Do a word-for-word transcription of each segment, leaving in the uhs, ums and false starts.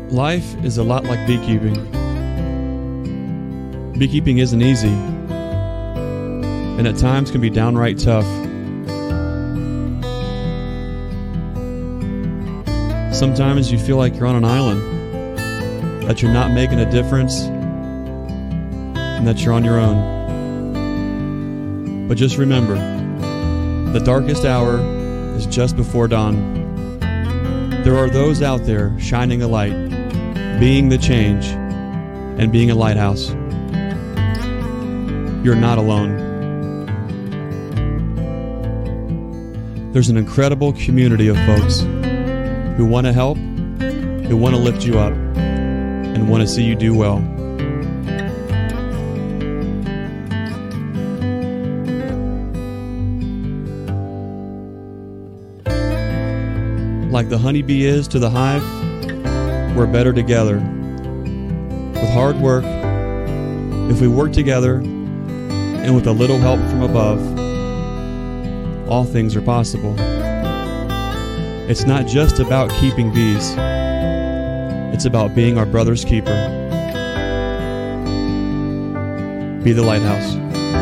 Life is a lot like beekeeping. Beekeeping isn't easy, and at times can be downright tough. Sometimes you feel like you're on an island, that you're not making a difference, and that you're on your own. But just remember, the darkest hour is just before dawn. There are those out there shining a light, being the change, and being a lighthouse. You're not alone. There's an incredible community of folks who want to help, who want to lift you up, and want to see you do well. Like the honeybee is to the hive, we're better together. With hard work, if we work together, and with a little help from above, all things are possible. It's not just about keeping bees. It's about being our brother's keeper. Be the lighthouse.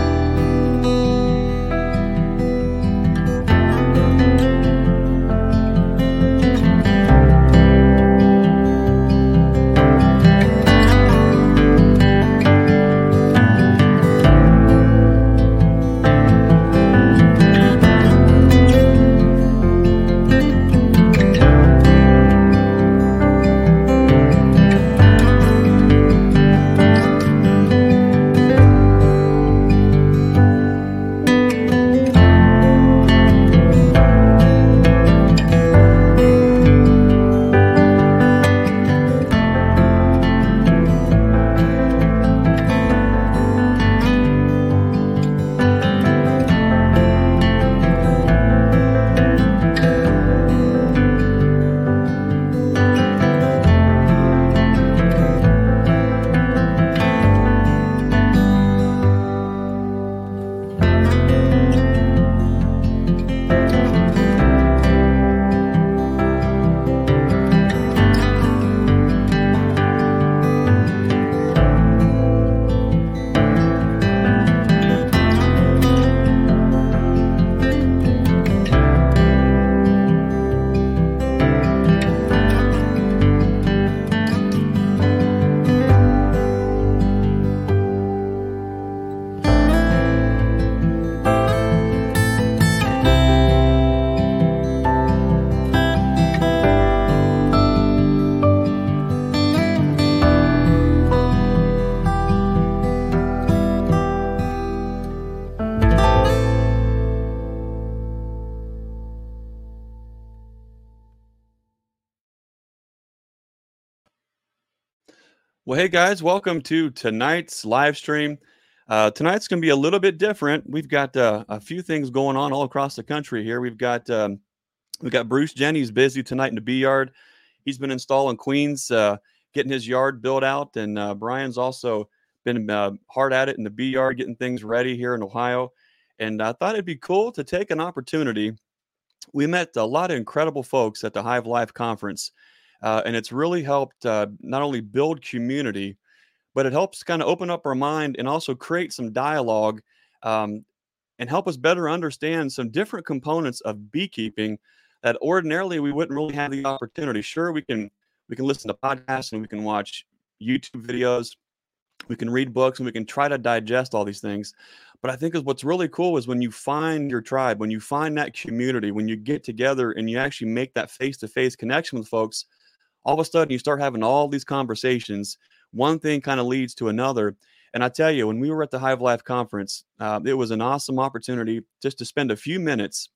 Well, hey guys, welcome to tonight's live stream. Uh, tonight's going to be a little bit different. We've got uh, a few things going on all across the country here. We've got um, we've got Bruce Jenny's busy tonight in the bee yard. He's been installing queens, uh, getting his yard built out, and uh, Brian's also been uh, hard at it in the bee yard, getting things ready here in Ohio. And I thought it'd be cool to take an opportunity. We met a lot of incredible folks at the Hive Life Conference. Uh, and it's really helped uh, not only build community, but it helps kind of open up our mind and also create some dialogue um, and help us better understand some different components of beekeeping that ordinarily we wouldn't really have the opportunity. Sure, we can we can listen to podcasts and we can watch YouTube videos, we can read books, and we can try to digest all these things. But I think what's really cool is when you find your tribe, when you find that community, when you get together and you actually make that face-to-face connection with folks. All of a sudden, you start having all these conversations. One thing kind of leads to another. And I tell you, when we were at the Hive Life Conference, uh, it was an awesome opportunity just to spend a few minutes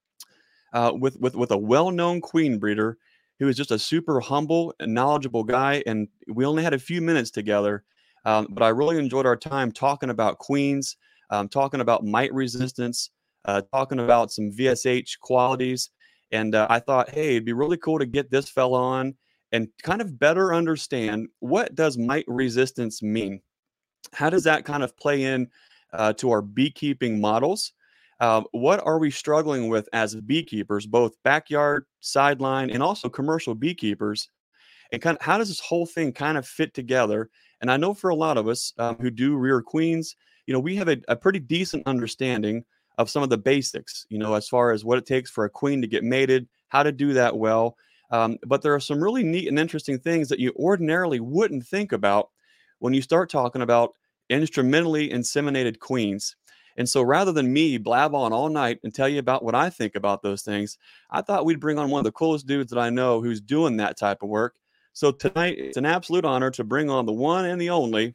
uh, with, with, with a well-known queen breeder who was just a super humble and knowledgeable guy. And we only had a few minutes together. Um, but I really enjoyed our time talking about queens, um, talking about mite resistance, uh, talking about some V S H qualities. And uh, I thought, hey, it'd be really cool to get this fella on and kind of better understand, what does mite resistance mean? How does that kind of play in uh, to our beekeeping models? Uh, what are we struggling with as beekeepers, both backyard, sideline, and also commercial beekeepers? and kind of how does this whole thing kind of fit together? And I know for a lot of us um, who do rear queens, you know, we have a, a pretty decent understanding of some of the basics, you know, as far as what it takes for a queen to get mated, how to do that well. Um, but there are some really neat and interesting things that you ordinarily wouldn't think about when you start talking about instrumentally inseminated queens. And so rather than me blab on all night and tell you about what I think about those things, I thought we'd bring on one of the coolest dudes that I know who's doing that type of work. So tonight, it's an absolute honor to bring on the one and the only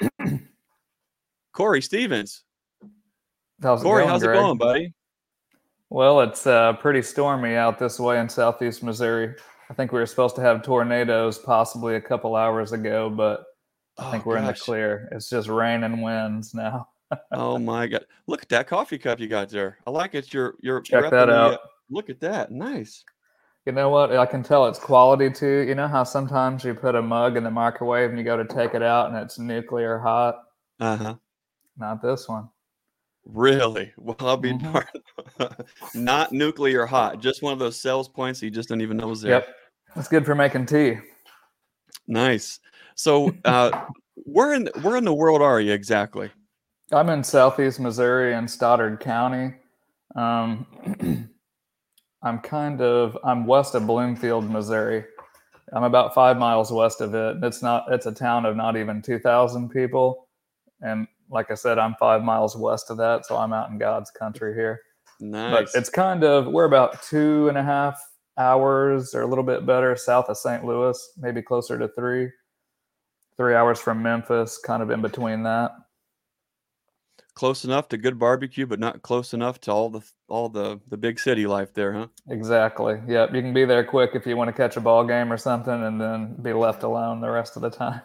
Corey Stevens. How's it Corey, going, how's Greg? it going, buddy? Well, it's uh, pretty stormy out this way in southeast Missouri. I think we were supposed to have tornadoes possibly a couple hours ago, but I think Oh, we're in the gosh. clear. It's just rain and winds now. Oh my God! Look at that coffee cup you got there. I like it. You're you're Check repping that the, out. uh, look at that. Nice. You know what? I can tell it's quality too. You know how sometimes you put a mug in the microwave and you go to take it out and it's nuclear hot? Uh huh. Not this one. Really? Well, I'll be Mhm. darned. Not nuclear hot. Just one of those sales points you just didn't even know was there. Yep. It's good for making tea. Nice. So, uh, where in where in the world are you exactly? I'm in southeast Missouri in Stoddard County. Um, I'm kind of I'm west of Bloomfield, Missouri. I'm about five miles west of it. It's not it's a town of not even two thousand people, and like I said, I'm five miles west of that, so I'm out in God's country here. But Nice. it's kind of we're about two and a half hours or a little bit better south of Saint Louis, maybe closer to three, three hours from Memphis, kind of in between that. Close enough to good barbecue, but not close enough to all the all the the big city life there, huh? Exactly. Yep. You can be there quick if you want to catch a ball game or something, and then be left alone the rest of the time.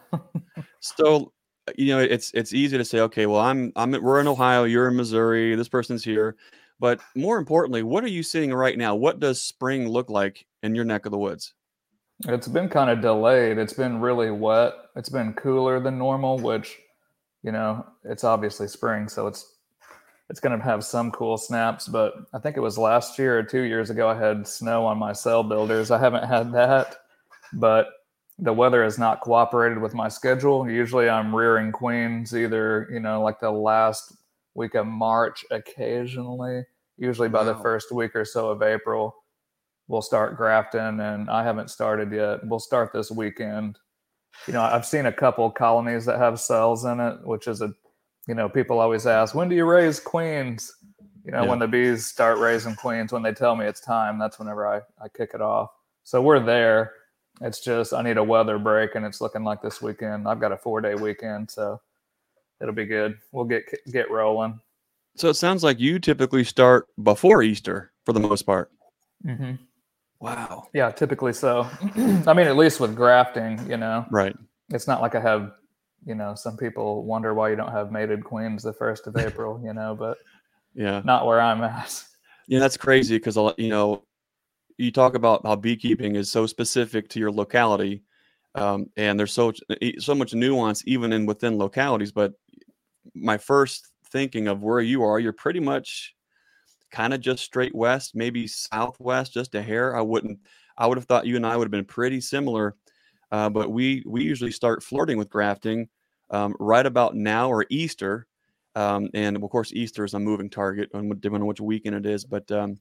So, you know, it's it's easy to say, okay, well, I'm I'm we're in Ohio, you're in Missouri, this person's here, but more importantly, what are you seeing right now? What does spring look like in your neck of the woods? It's been kind of delayed. It's been really wet. It's been cooler than normal, which, you know, it's obviously spring, so it's it's going to have some cool snaps. But I think it was last year or two years ago I had snow on my cell builders. I haven't had that, but the weather has not cooperated with my schedule. Usually I'm rearing queens either, you know, like the last week of March occasionally. Usually by the Wow. first week or so of April, we'll start grafting, and I haven't started yet. We'll start this weekend. You know, I've seen a couple colonies that have cells in it, which is a, you know, people always ask, when do you raise queens? You know, Yeah. when the bees start raising queens, when they tell me it's time, that's whenever I, I kick it off. So we're there. It's just, I need a weather break, and it's looking like this weekend. I've got a four day weekend, so it'll be good. We'll get, get rolling. So it sounds like you typically start before Easter for the most part. Mm-hmm. Wow. Yeah, typically so. I mean, at least with grafting, you know, Right. it's not like I have, you know, some people wonder why you don't have mated queens the first of April, you know, but Yeah. not where I'm at. Yeah, that's crazy because, you know, you talk about how beekeeping is so specific to your locality, um, and there's so so much nuance even in within localities. But my first thinking of where you are, you're pretty much kind of just straight west, maybe southwest, just a hair. I wouldn't. I would have thought you and I would have been pretty similar, uh, but we we usually start flirting with grafting um, right about now or Easter, um, and of course Easter is a moving target on depending on which weekend it is. But um,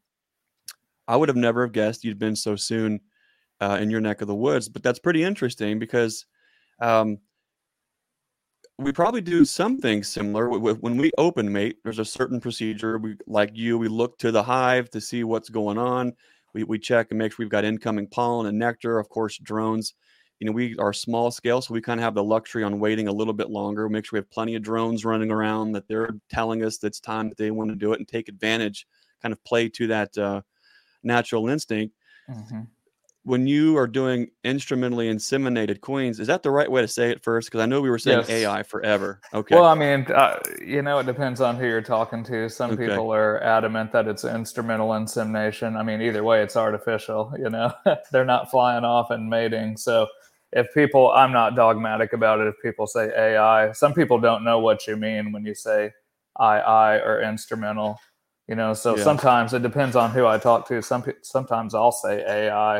I would have never have guessed you'd been so soon uh, in your neck of the woods. But that's pretty interesting because um, we probably do something similar. When we open mate, there's a certain procedure. We, like you, we look to the hive to see what's going on. We we check and make sure we've got incoming pollen and nectar. Of course, drones. You know, we are small scale, so we kind of have the luxury on waiting a little bit longer. Make sure we have plenty of drones running around, that they're telling us that it's time that they want to do it and take advantage, kind of play to that uh, natural instinct. Mm-hmm. When you are doing instrumentally inseminated queens, is that the right way to say it first? Because I know we were saying Yes. A I forever. Okay. Well, I mean, uh, you know, it depends on who you're talking to. Some Okay. people are adamant that it's instrumental insemination. I mean, either way, it's artificial, you know, they're not flying off and mating. So if people, I'm not dogmatic about it. If people say A I, some people don't know what you mean when you say I I or instrumental, you know, so Yeah. sometimes it depends on who I talk to. Some Sometimes I'll say A I,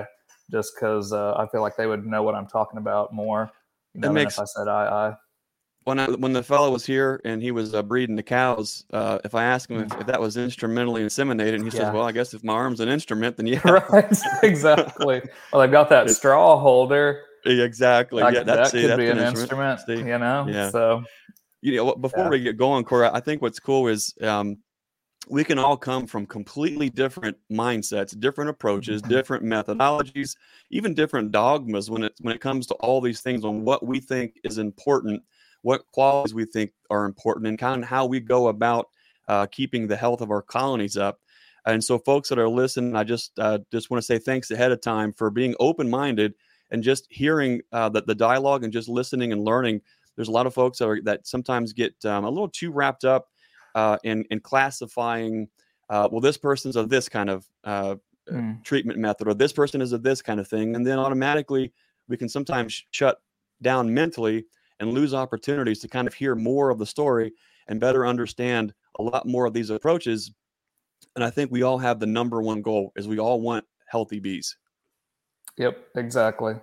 just because uh, I feel like they would know what I'm talking about more, you know, than makes if I said I, I. when I, when the fellow was here and he was uh, breeding the cows, uh, if I asked him if, Mm. if that was instrumentally inseminated, and he says, Yeah. "Well, I guess if my arm's an instrument, then yeah." Right, exactly. Well, they've got that It- straw holder. exactly. Like Yeah, that's that see, could that's be an an instrument. instrument, See, you know. yeah. So You know, what- before yeah. we get going, Corey, I think what's cool is um, we can all come from completely different mindsets, different approaches, Mhm. different methodologies, even different dogmas when it when it comes to all these things on what we think is important, what qualities we think are important, and kind of how we go about uh, keeping the health of our colonies up. And so, folks that are listening, I just uh, just want to say thanks ahead of time for being open-minded and just hearing uh, the, the dialogue and just listening and learning. There's a lot of folks that, are, that sometimes get um, a little too wrapped up uh, in, in classifying, uh, well, this person's of this kind of uh, Mm. treatment method, or this person is of this kind of thing. And then automatically we can sometimes sh- shut down mentally and lose opportunities to kind of hear more of the story and better understand a lot more of these approaches. And I think we all have the number one goal is we all want healthy bees. Yep, exactly.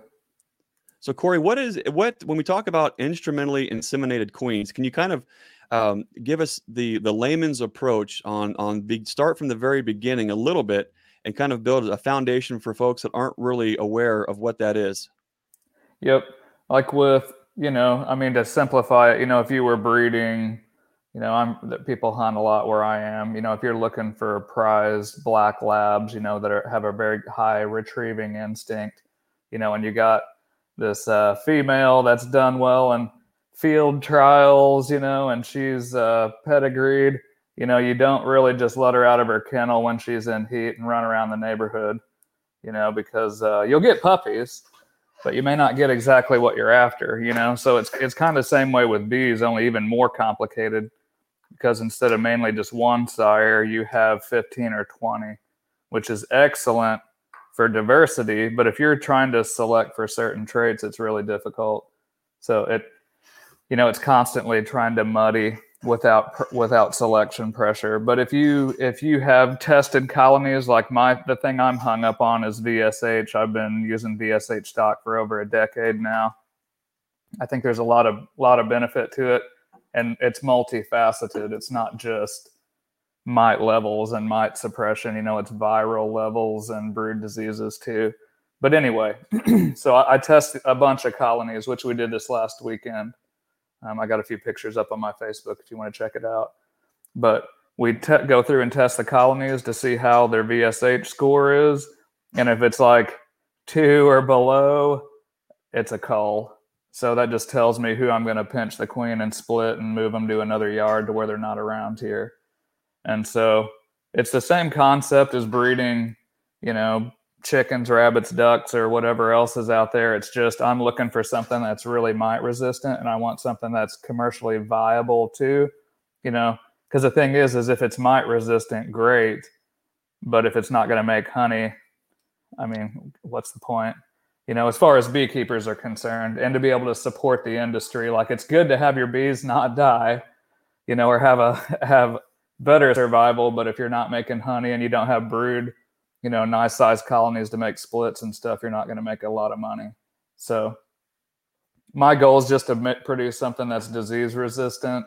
So Corey, what is what when we talk about instrumentally inseminated queens? Can you kind of um, give us the the layman's approach on on the start from the very beginning a little bit and kind of build a foundation for folks that aren't really aware of what that is? Yep. Like with, you know, I mean, to simplify it, you know, if you were breeding, you know, I'm that people hunt a lot where I am. You know, if you're looking for prize black labs, you know, that are, have a very high retrieving instinct, you know, and you got this uh, female that's done well in field trials, you know, and she's uh, pedigreed, you know, you don't really just let her out of her kennel when she's in heat and run around the neighborhood, you know, because uh, you'll get puppies, but you may not get exactly what you're after, you know. So it's it's kind of the same way with bees, only even more complicated, because instead of mainly just one sire, you have fifteen or twenty, which is excellent for diversity. But if you're trying to select for certain traits, it's really difficult. So it, you know, it's constantly trying to muddy without without selection pressure. But if you if you have tested colonies, like my the thing I'm hung up on is V S H. I've been using V S H stock for over a decade now. I think there's a lot of lot of benefit to it, and it's multifaceted. It's not just mite levels and mite suppression. You know, it's viral levels and brood diseases too. But anyway, so I, I tested a bunch of colonies, which we did this last weekend. Um, I got a few pictures up on my Facebook if you want to check it out. But we te- go through and test the colonies to see how their V S H score is. And if it's like two or below, it's a cull. So that just tells me who I'm going to pinch the queen and split and move them to another yard to where they're not around here. And so it's the same concept as breeding, you know, chickens, rabbits, ducks, or whatever else is out there. It's just I'm looking for something that's really mite resistant, and I want something that's commercially viable too, you know, because the thing is, is if it's mite resistant, great. But if it's not going to make honey, I mean, what's the point? You know, as far as beekeepers are concerned, and to be able to support the industry, like it's good to have your bees not die, you know, or have a have better survival. But if you're not making honey and you don't have brood, you know, nice sized colonies to make splits and stuff, you're not going to make a lot of money. So my goal is just to produce something that's disease resistant,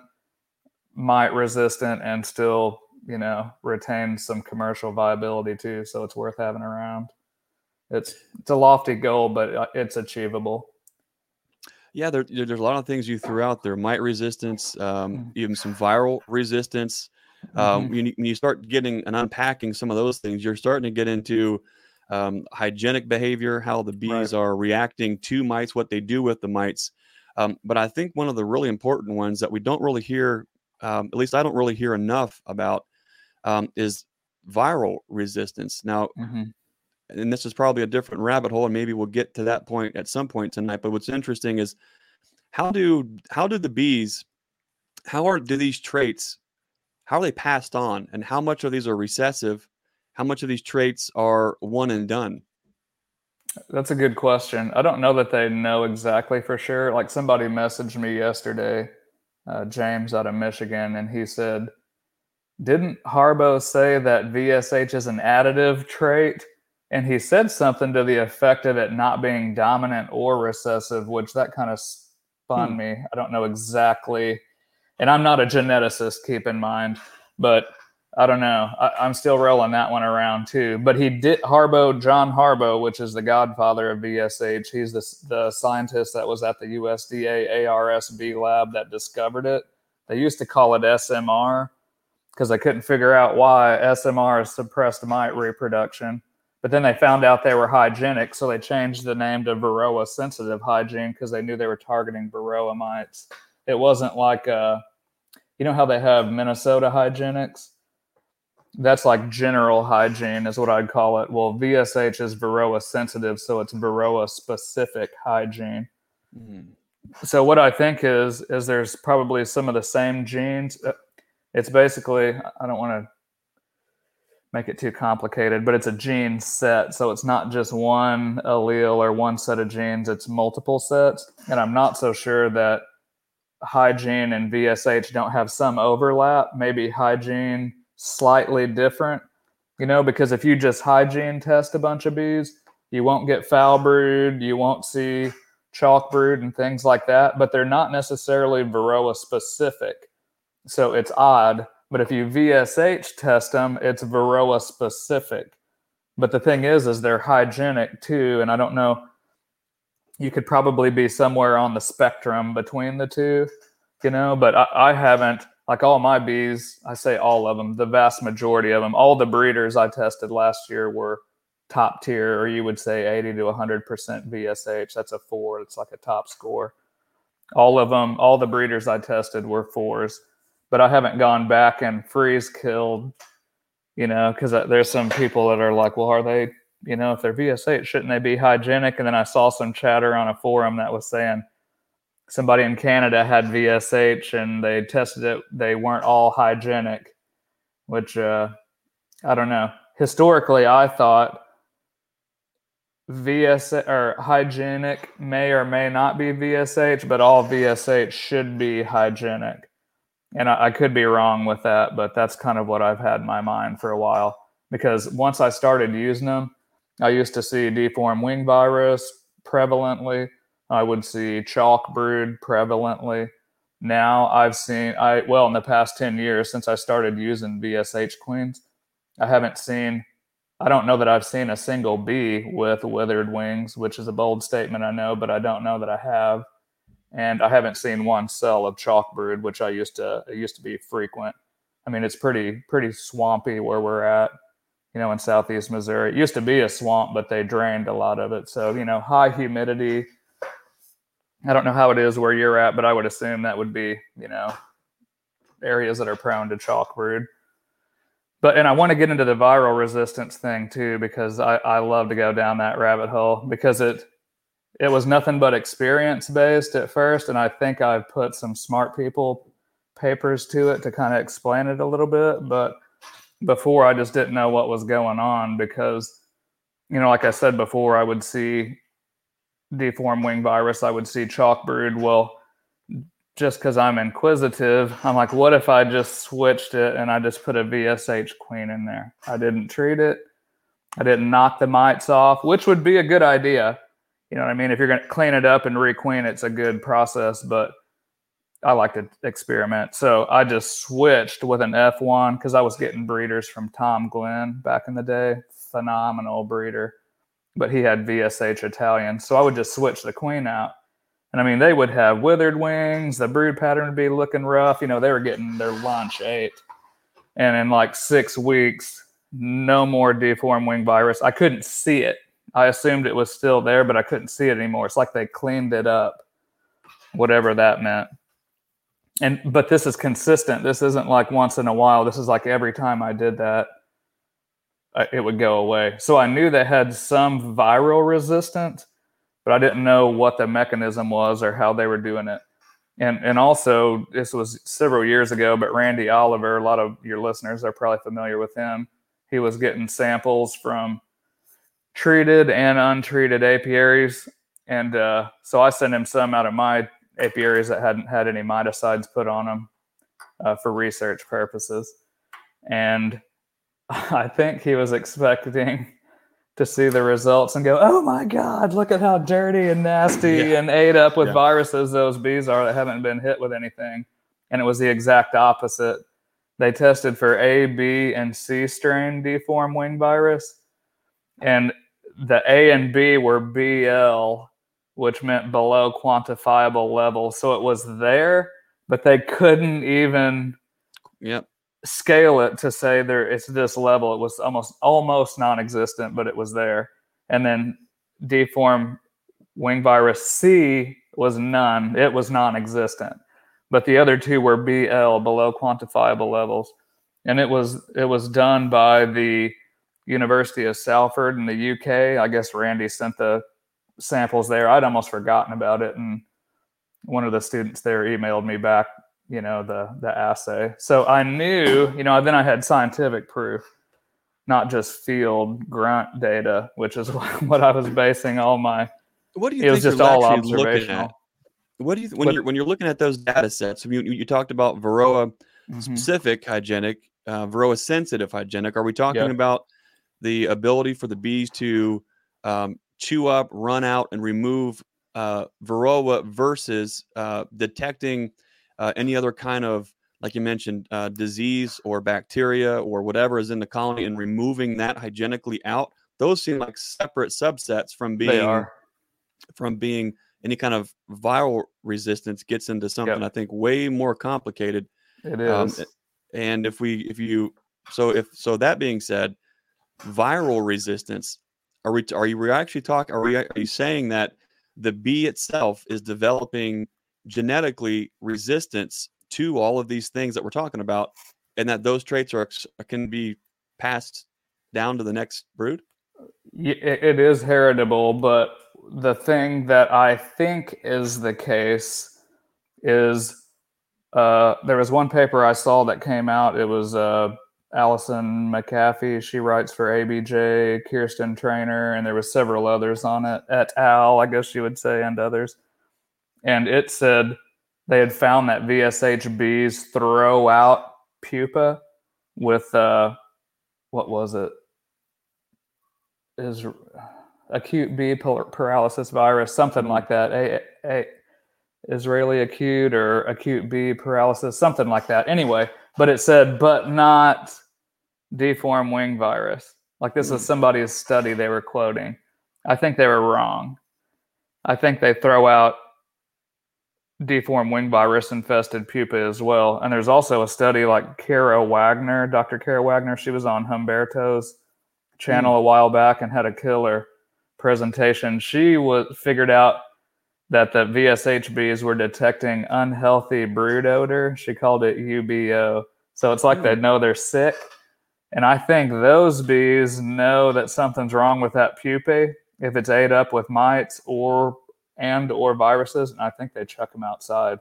mite resistant, and still, you know, retain some commercial viability too. So it's worth having around. It's it's a lofty goal, but it's achievable. Yeah, there, there's a lot of things you threw out there: mite resistance, um, Mm-hmm. even some viral resistance. Um, when, you, when you start getting and unpacking some of those things, you're starting to get into um, hygienic behavior, how the bees Right. are reacting to mites, what they do with the mites. Um, but I think one of the really important ones that we don't really hear, um, at least I don't really hear enough about, um, is viral resistance. Now, Mm-hmm. and this is probably a different rabbit hole, and maybe we'll get to that point at some point tonight. But what's interesting is how do how do the bees, how are do these traits, how are they passed on, and how much of these are recessive? How much of these traits are one and done? That's a good question. I don't know that they know exactly for sure. Like somebody messaged me yesterday, uh, James out of Michigan, and he said, "Didn't Harbo say that V S H is an additive trait?" And he said something to the effect of it not being dominant or recessive, which that kind of spun hmm. me. I don't know exactly. And I'm not a geneticist, keep in mind, but I don't know. I, I'm still rolling that one around too. But he did, Harbaugh, John Harbaugh, which is the godfather of V S H. He's the, the scientist that was at the U S D A A R S B lab that discovered it. They used to call it S M R because they couldn't figure out why S M R suppressed mite reproduction. But then they found out they were hygienic, so they changed the name to Varroa sensitive hygiene because they knew they were targeting Varroa mites. It wasn't like, uh, you know how they have Minnesota hygienics? That's like general hygiene is what I'd call it. Well, V S H is Varroa sensitive, so it's Varroa specific hygiene. Mm. So what I think is, is there's probably some of the same genes. It's basically, I don't want to make it too complicated, but it's a gene set. So it's not just one allele or one set of genes, it's multiple sets. And I'm not so sure that hygiene and V S H don't have some overlap. Maybe hygiene slightly different, you know, because if you just hygiene test a bunch of bees, you won't get foul brood, you won't see chalk brood and things like that, but they're not necessarily Varroa specific. So it's odd, but if you V S H test them, it's Varroa specific. But the thing is, is they're hygienic too, and I don't know, you could probably be somewhere on the spectrum between the two, you know, but I, I haven't, like all my bees, I say all of them, the vast majority of them, all the breeders I tested last year were top tier, or you would say eighty to one hundred percent V S H. That's a four. It's like a top score. All of them, all the breeders I tested were fours, but I haven't gone back and freeze killed, you know, because there's some people that are like, well, are they, you know, if they're V S H, shouldn't they be hygienic? And then I saw some chatter on a forum that was saying somebody in Canada had V S H and they tested it. They weren't all hygienic, which uh, I don't know. Historically, I thought V S H or hygienic may or may not be V S H, but all V S H should be hygienic. And I, I could be wrong with that, but that's kind of what I've had in my mind for a while. Because once I started using them, I used to see deformed wing virus prevalently. I would see chalk brood prevalently. Now I've seen, I well, in the past ten years since I started using V S H queens, I haven't seen, I don't know that I've seen a single bee with withered wings, which is a bold statement, I know, but I don't know that I have. And I haven't seen one cell of chalk brood, which I used to, it used to be frequent. I mean, it's pretty, pretty swampy where we're at, you know, in Southeast Missouri. It used to be a swamp, but they drained a lot of it. So, you know, high humidity. I don't know how it is where you're at, but I would assume that would be, you know, areas that are prone to chalk brood. But, and I want to get into the viral resistance thing too, because I, I love to go down that rabbit hole because it, it was nothing but experience based at first. And I think I've put some smart people papers to it to kind of explain it a little bit. But before I just didn't know what was going on because, you know, like I said before, I would see deformed wing virus, I would see chalk brood. Well, just because I'm inquisitive, I'm like, what if I just switched it and I just put a V S H queen in there? I didn't treat it. I didn't knock the mites off, which would be a good idea. You know what I mean? If you're going to clean it up and requeen, it's a good process, but I like to experiment. So I just switched with an F one because I was getting breeders from Tom Glenn back in the day. Phenomenal breeder. But he had V S H Italian. So I would just switch the queen out. And I mean, they would have withered wings. The brood pattern would be looking rough. You know, they were getting their lunch ate. And in like six weeks, no more deformed wing virus. I couldn't see it. I assumed it was still there, but I couldn't see it anymore. It's like they cleaned it up, whatever that meant. And but this is consistent. This isn't like once in a while. This is like every time I did that, it would go away. So I knew they had some viral resistance, but I didn't know what the mechanism was or how they were doing it. And and also, this was several years ago, but Randy Oliver, a lot of your listeners are probably familiar with him. He was getting samples from treated and untreated apiaries. And uh, so I sent him some out of my apiaries that hadn't had any miticides put on them uh, for research purposes. And I think he was expecting to see the results and go, oh my God, look at how dirty and nasty Yeah. and ate up with Yeah. viruses those bees are that haven't been hit with anything. And it was the exact opposite. They tested for A, B, and C strain deformed wing virus. And the A and B were B L, which meant below quantifiable levels. So it was there, but they couldn't even Yep. scale it to say there it's this level. It was almost almost non-existent, but it was there. And then deformed wing virus C was none. It was non-existent. But the other two were B L, below quantifiable levels. And it was it was done by the University of Salford in the U K. I guess Randy sent the samples there. I'd almost forgotten about it, and one of the students there emailed me back, you know, the the assay. So I knew, you know, then I had scientific proof, not just field grunt data, which is what I was basing all my. What do you It was think just you're all actually looking observational. at? What do you when What- you're when you're looking at those data sets? I mean, you, you talked about Varroa Mhm. specific hygienic, uh, Varroa sensitive hygienic. Are we talking Yep. about the ability for the bees to um, chew up, run out, and remove uh, Varroa versus uh, detecting uh, any other kind of, like you mentioned, uh, disease or bacteria or whatever is in the colony and removing that hygienically out? Those seem like separate subsets from They being are. from being any kind of viral resistance gets into something Yep. I think way more complicated. It Um, is. and if we if you so if so that being said, viral resistance, are we are you actually talking are we are you saying that the bee itself is developing genetically resistance to all of these things that we're talking about, and that those traits are can be passed down to the next brood? Y- It it is heritable, but the thing that I think is the case is uh, there was one paper I saw that came out. It was uh, Allison McAfee. She writes for A B J, Kirsten Trainer, and there was several others on it, et al., I guess you would say, and others. And it said they had found that V S H bees throw out pupa with, uh, what was it? Is acute bee paralysis virus, something like that. A, a Israeli acute or acute bee paralysis, something like that. Anyway, but it said, but not deformed wing virus. Like this Mm. is somebody's study they were quoting. I think they were wrong. I think they throw out deformed wing virus infested pupa as well. And there's also a study like Kara Wagner, Doctor Kara Wagner. She was on Humberto's channel Mm. a while back and had a killer presentation. She was figured out that the V S H bees were detecting unhealthy brood odor. She called it U B O. So it's like Mm. they know they're sick. And I think those bees know that something's wrong with that pupae if it's ate up with mites or and or viruses. And I think they chuck them outside.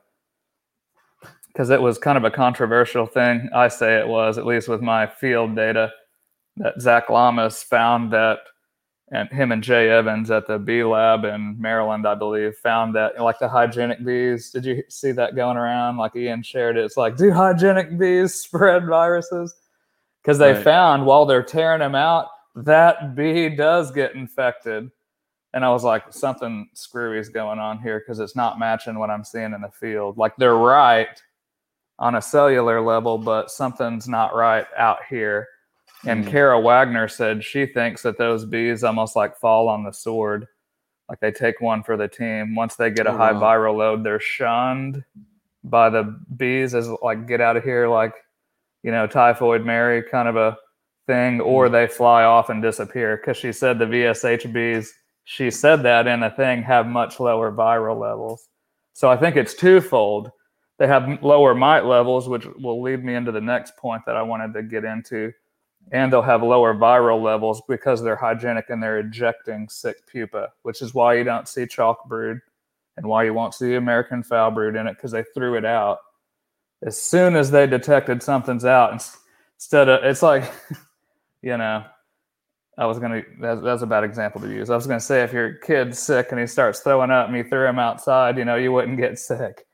Because it was kind of a controversial thing. I say it was, at least with my field data, that Zach Lamas found that, and him and Jay Evans at the bee lab in Maryland, I believe, found that like the hygienic bees. Did you see that going around? Like Ian shared it. It's like, do hygienic bees spread viruses? Because they Right. found while they're tearing them out, that bee does get infected. And I was like, something screwy is going on here because it's not matching what I'm seeing in the field. Like they're right on a cellular level, but something's not right out here. And Mm. Kara Wagner said she thinks that those bees almost like fall on the sword. Like they take one for the team. Once they get a Oh, high wow. viral load, they're shunned by the bees as like, get out of here, like, you know, typhoid Mary kind of a thing, or Mm. they fly off and disappear. Because she said the V S H bees, she said that in a thing, have much lower viral levels. So I think it's twofold. They have lower mite levels, which will lead me into the next point that I wanted to get into. And they'll have lower viral levels because they're hygienic and they're ejecting sick pupa, which is why you don't see chalk brood and why you won't see American foul brood in it, because they threw it out as soon as they detected something's out. Instead of, it's like, you know, I was going to, that's, that's a bad example to use. I was going to say, if your kid's sick and he starts throwing up and you threw him outside, you know, you wouldn't get sick.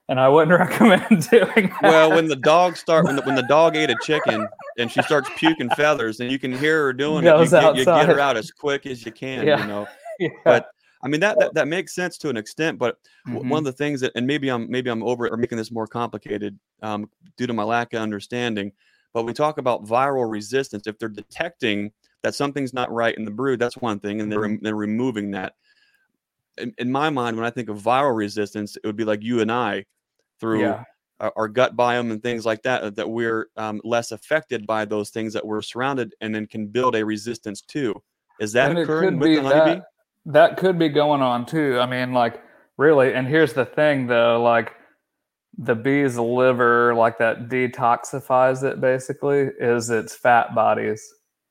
and I wouldn't recommend doing that. Well, when the dog start when the, when the dog ate a chicken and she starts puking feathers, and you can hear her doing it, you get, you get her out as quick as you can, yeah. you know. Yeah. But I mean that, that that makes sense to an extent. But w- Mm-hmm. one of the things that, and maybe I'm maybe I'm over or making this more complicated um, due to my lack of understanding. But we talk about viral resistance. If they're detecting that something's not right in the brood, that's one thing, and they're Mm-hmm. they're removing that. In, in my mind, when I think of viral resistance, it would be like you and I, through Yeah. our, our gut biome and things like that, that we're um, less affected by those things that we're surrounded, and then can build a resistance to. Is that And it occurring could with be the honeybee? that that could be going on too. I mean, like really, and here's the thing though, like the bee's liver, like that detoxifies it basically, is its fat bodies.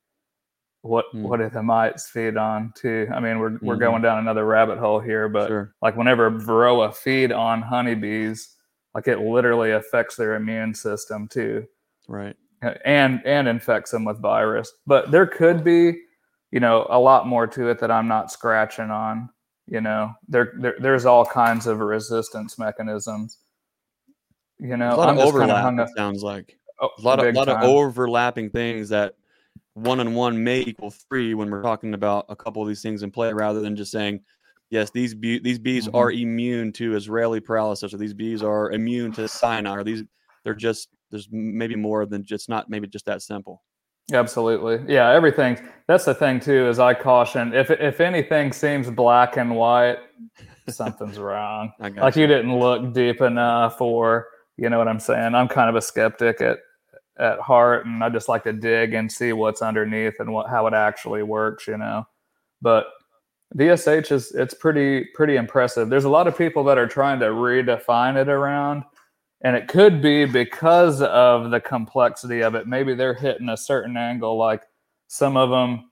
What Hmm. what do the mites feed on too? I mean, we're we're Mhm. going down another rabbit hole here, but Sure. like whenever varroa feed on honeybees, like it literally affects their immune system too. Right. and and infects them with virus. But there could be, you know, a lot more to it that I'm not scratching on. You know, there, there there's all kinds of resistance mechanisms. You There's a know, lot of I'm just kind of overlap, hung it up. sounds like. Oh, A lot of big lot of time. overlapping things that one and one may equal three when we're talking about a couple of these things in play, rather than just saying, yes, these bee, these bees Mhm. are immune to Israeli paralysis, or these bees are immune to cyanide, or these they're just there's maybe more than just not maybe just that simple. Absolutely. Yeah, everything. That's the thing too, is I caution if if anything seems black and white, something's wrong. I got Like you you. didn't look deep enough, or you know what I'm saying? I'm kind of a skeptic at at heart, and I just like to dig and see what's underneath and what how it actually works, you know. But V S H is it's pretty pretty impressive. There's a lot of people that are trying to redefine it around, and it could be because of the complexity of it. Maybe they're hitting a certain angle. Like some of them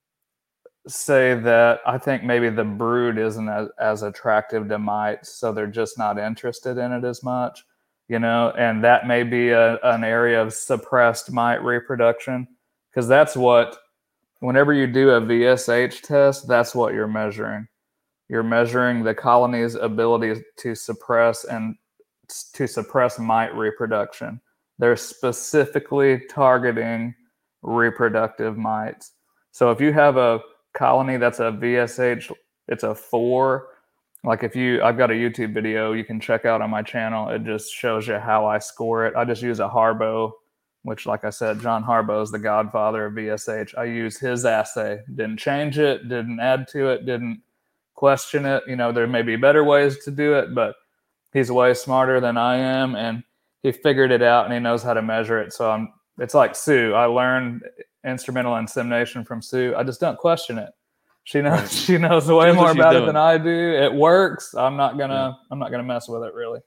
say that I think maybe the brood isn't as, as attractive to mites, so they're just not interested in it as much, you know, and that may be a, an area of suppressed mite reproduction, because that's what, whenever you do a V S H test, that's what you're measuring. You're measuring the colony's ability to suppress and to suppress mite reproduction. They're specifically targeting reproductive mites. So if you have a colony that's a V S H, it's a four. Like if you, I've got a YouTube video you can check out on my channel. It just shows you how I score it. I just use a Harbo, which, like I said, John Harbo is the godfather of V S H. I use his assay. Didn't change it, didn't add to it, didn't question it. You know, there may be better ways to do it, but he's way smarter than I am, and he figured it out, and he knows how to measure it. So I'm, it's like Sue. I learned instrumental insemination from Sue. I just don't question it. She knows. Right. She knows way She knows what more she's about it doing. than I do. It works. I'm not gonna. Yeah. I'm not gonna mess with it really.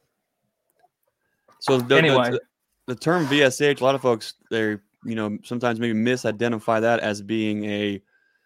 So the, Anyway. the, the term V S H, a lot of folks, they you know sometimes maybe misidentify that as being a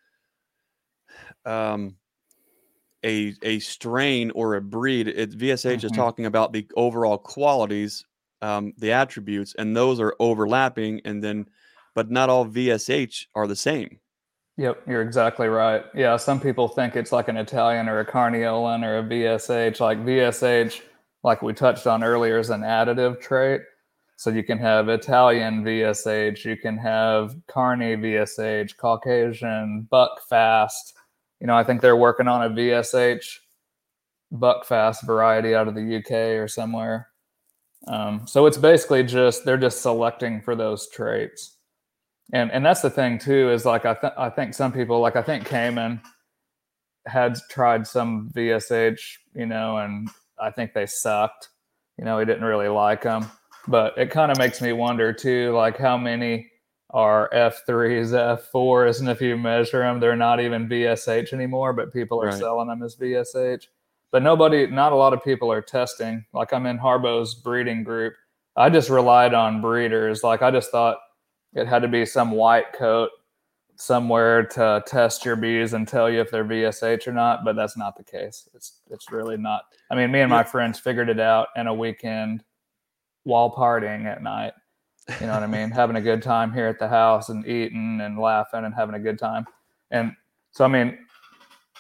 um a a strain or a breed. It, V S H is Mhm. talking about the overall qualities, um, the attributes, and those are overlapping. And then, but not all V S H are the same. Yep, you're exactly right. Yeah, some people think it's like an Italian or a Carniolan or a V S H. Like V S H, like we touched on earlier, is an additive trait. So you can have Italian V S H, you can have Carney V S H, Caucasian, Buckfast. You know, I think they're working on a V S H Buckfast variety out of the U K or somewhere. Um, so it's basically just, they're just selecting for those traits. And and that's the thing too, is like I th- I think some people, like I think Cayman had tried some V S H, you know, and I think they sucked. You know, he didn't really like them. But it kind of makes me wonder too, like how many are F threes, F fours, and if you measure them, they're not even V S H anymore, but people are Right. selling them as V S H. But nobody, not a lot of people are testing. Like I'm in Harbo's breeding group. I just relied on breeders. Like I just thought it had to be some white coat somewhere to test your bees and tell you if they're V S H or not, but that's not the case. It's it's really not. I mean, me and my friends figured it out in a weekend while partying at night. You know what I mean? Having a good time here at the house and eating and laughing and having a good time. And so, I mean,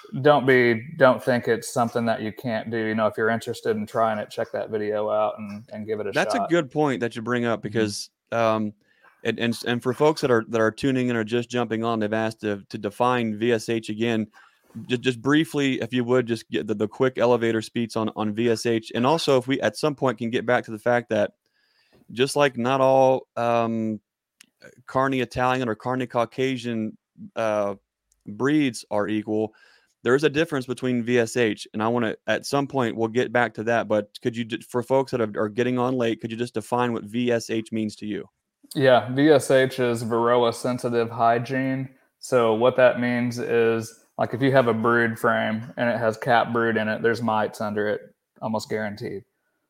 don't be don't think it's something that you can't do. You know, if you're interested in trying it, check that video out and, and give it a That's shot. a good point that you bring up because um, and, and and for folks that are that are tuning in or just jumping on, they've asked to to define V S H again. Just just briefly, if you would, just get the, the quick elevator speeds on on V S H, and also if we at some point can get back to the fact that just like not all um, Carney Italian or Carney Caucasian uh, breeds are equal. There is a difference between V S H, and I want to at some point we'll get back to that. But could you, for folks that are, are getting on late, could you just define what V S H means to you? Yeah, V S H is Varroa sensitive hygiene. So what that means is, like, if you have a brood frame and it has cap brood in it, there's mites under it, almost guaranteed.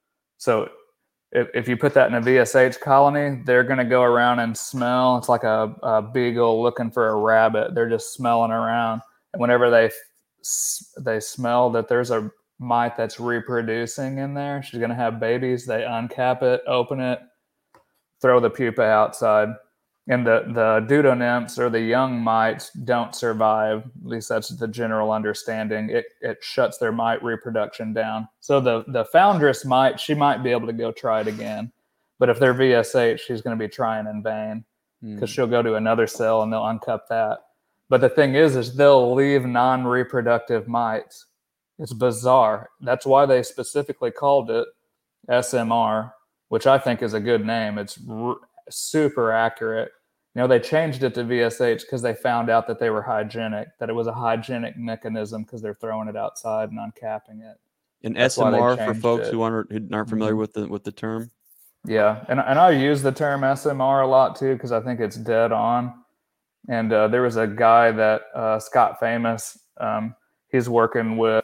So if, if you put that in a V S H colony, they're going to go around and smell. It's like a, a beagle looking for a rabbit. They're just smelling around. And whenever they they smell that there's a mite that's reproducing in there, she's going to have babies. They uncap it, open it, throw the pupa outside. And the, the dudonymphs or the young mites don't survive. At least that's the general understanding. It it shuts their mite reproduction down. So the, the foundress mite, she might be able to go try it again. But if they're V S H, she's going to be trying in vain because mm. she'll go to another cell and they'll uncup that. But the thing is, is they'll leave non-reproductive mites. It's bizarre. That's why they specifically called it S M R, which I think is a good name. It's r- super accurate. You know, they changed it to V S H because they found out that they were hygienic, that it was a hygienic mechanism because they're throwing it outside and uncapping it. And That's S M R for folks it. who aren't who aren't familiar mm-hmm. with the with the term. Yeah, and and I use the term S M R a lot too because I think it's dead on. And uh, there was a guy that uh, Scott Famous. Um, he's working with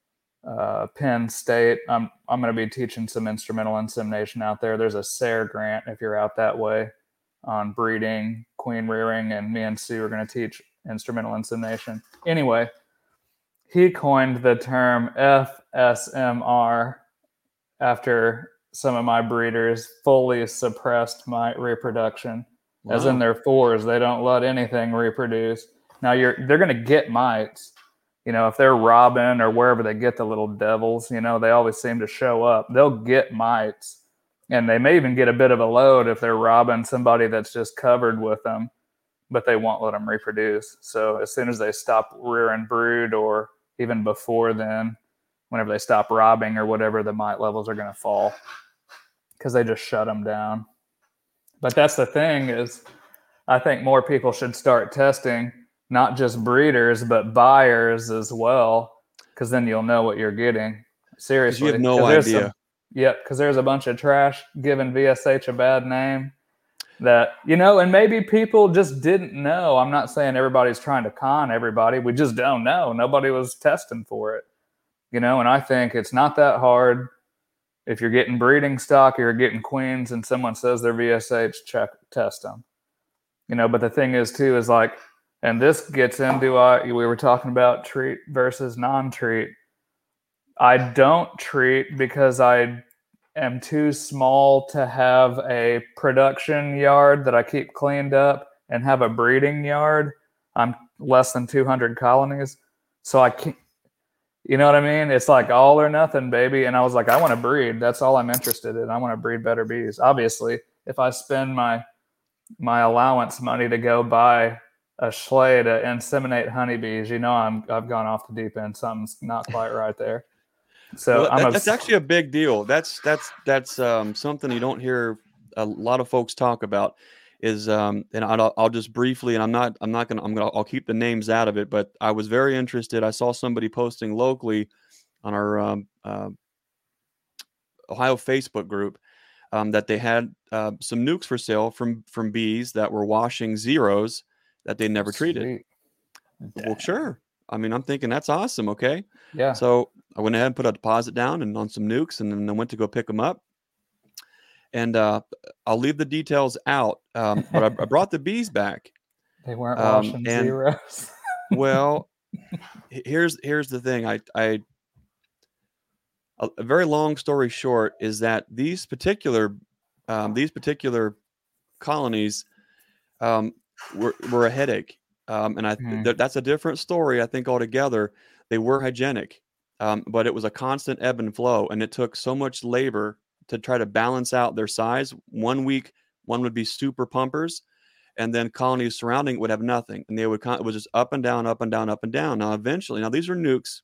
uh, Penn State. I'm I'm going to be teaching some instrumental insemination out there. There's a S A R E grant if you're out that way on breeding, queen rearing, and me and Sue are going to teach instrumental insemination. Anyway, he coined the term F S M R after some of my breeders fully suppressed my reproduction. Wow. As in their fours, they don't let anything reproduce. Now you're they're going to get mites. You know, if they're robbing or wherever they get the little devils, you know, they always seem to show up. They'll get mites. And they may even get a bit of a load if they're robbing somebody that's just covered with them, but they won't let them reproduce. So as soon as they stop rearing brood, or even before then, whenever they stop robbing or whatever, the mite levels are going to fall because they just shut them down. But that's the thing is, I think more people should start testing, not just breeders, but buyers as well, because then you'll know what you're getting. Seriously. You have no idea. Some, Yep, because there's a bunch of trash giving V S H a bad name that, you know, and maybe people just didn't know. I'm not saying everybody's trying to con everybody. We just don't know. Nobody was testing for it, you know, and I think it's not that hard. If you're getting breeding stock or you're getting queens and someone says they're V S H, check, test them, you know, but the thing is too, is like, and this gets into, uh, we were talking about treat versus non-treat. I don't treat because I am too small to have a production yard that I keep cleaned up and have a breeding yard. I'm less than two hundred colonies. So I can't, you know what I mean? It's like all or nothing, baby. And I was like, I want to breed. That's all I'm interested in. I want to breed better bees. Obviously, if I spend my my allowance money to go buy a Schley to inseminate honeybees, you know, I'm I've gone off the deep end. Something's not quite right there. So well, that, I'm that's actually a big deal. That's that's that's um, something you don't hear a lot of folks talk about. Is um, and I'll, I'll just briefly, and I'm not I'm not gonna I'm gonna I'll keep the names out of it. But I was very interested. I saw somebody posting locally on our um, uh, Ohio Facebook group um, that they had uh, some nukes for sale from from bees that were washing zeros that they never Sweet. treated. Well, sure. I mean, I'm thinking that's awesome. Okay. Yeah. So I went ahead and put a deposit down and on some nukes, and then I went to go pick them up. And uh, I'll leave the details out, um, but I, I brought the bees back. They weren't washing um, and, zeros. Well, here's here's the thing. I I a, a very long story short is that these particular um, these particular colonies um, were were a headache. Um, and I th- mm. th- that's a different story, I think, altogether. they were hygienic, um, but it was a constant ebb and flow, and it took so much labor to try to balance out their size. One week, one would be super pumpers, and then colonies surrounding it would have nothing, and they would it was just up and down, up and down, up and down. Now, eventually, now these are nukes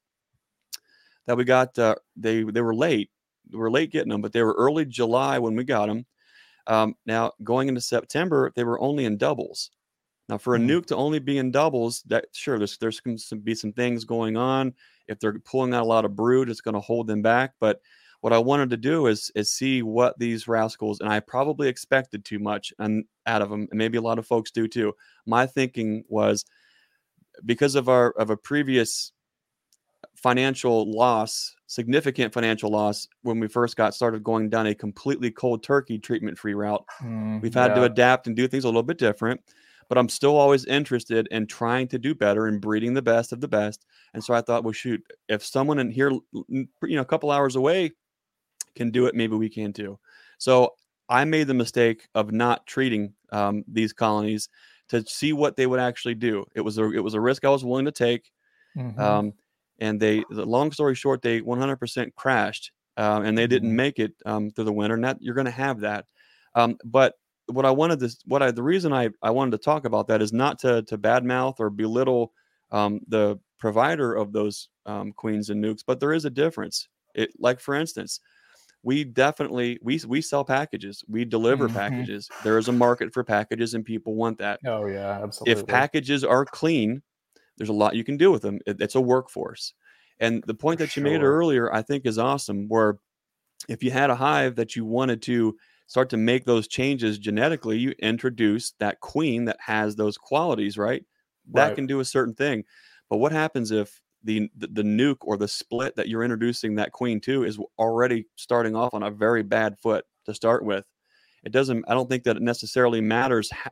that we got. Uh, they they were late. We were late getting them, but they were early July when we got them. Um, now, going into September, they were only in doubles. Now, for a mm. nuke to only be in doubles, that sure, there's there's going to be some things going on. If they're pulling out a lot of brood, it's going to hold them back. But what I wanted to do is is see what these rascals, and I probably expected too much and out of them, and maybe a lot of folks do too. My thinking was, because of our of a previous financial loss, significant financial loss, when we first got started going down a completely cold turkey treatment-free route, mm, we've had yeah. to adapt and do things a little bit different. But I'm still always interested in trying to do better and breeding the best of the best. And so I thought, well, shoot, if someone in here, you know, a couple hours away can do it, maybe we can too. So I made the mistake of not treating um, these colonies to see what they would actually do. It was a it was a risk I was willing to take. Mm-hmm. Um, and they, the long story short, they one hundred percent crashed, uh, and they mm-hmm. didn't make it um, through the winter. And that, you're going to have that. Um, but what I wanted to, what I, the reason I, I wanted to talk about that is not to, to badmouth or belittle um, the provider of those um, queens and nukes, but there is a difference. It, like, for instance, we definitely, we, we sell packages, we deliver mm-hmm. packages. There is a market for packages and people want that. Oh yeah, absolutely. If packages are clean, there's a lot you can do with them. It, it's a workforce. And the point that you sure. made earlier, I think, is awesome, where if you had a hive that you wanted to start to make those changes genetically, you introduce that queen that has those qualities, right? That right. can do a certain thing. But what happens if the, the the nuke or the split that you're introducing that queen to is already starting off on a very bad foot to start with? It doesn't, I don't think that it necessarily matters how,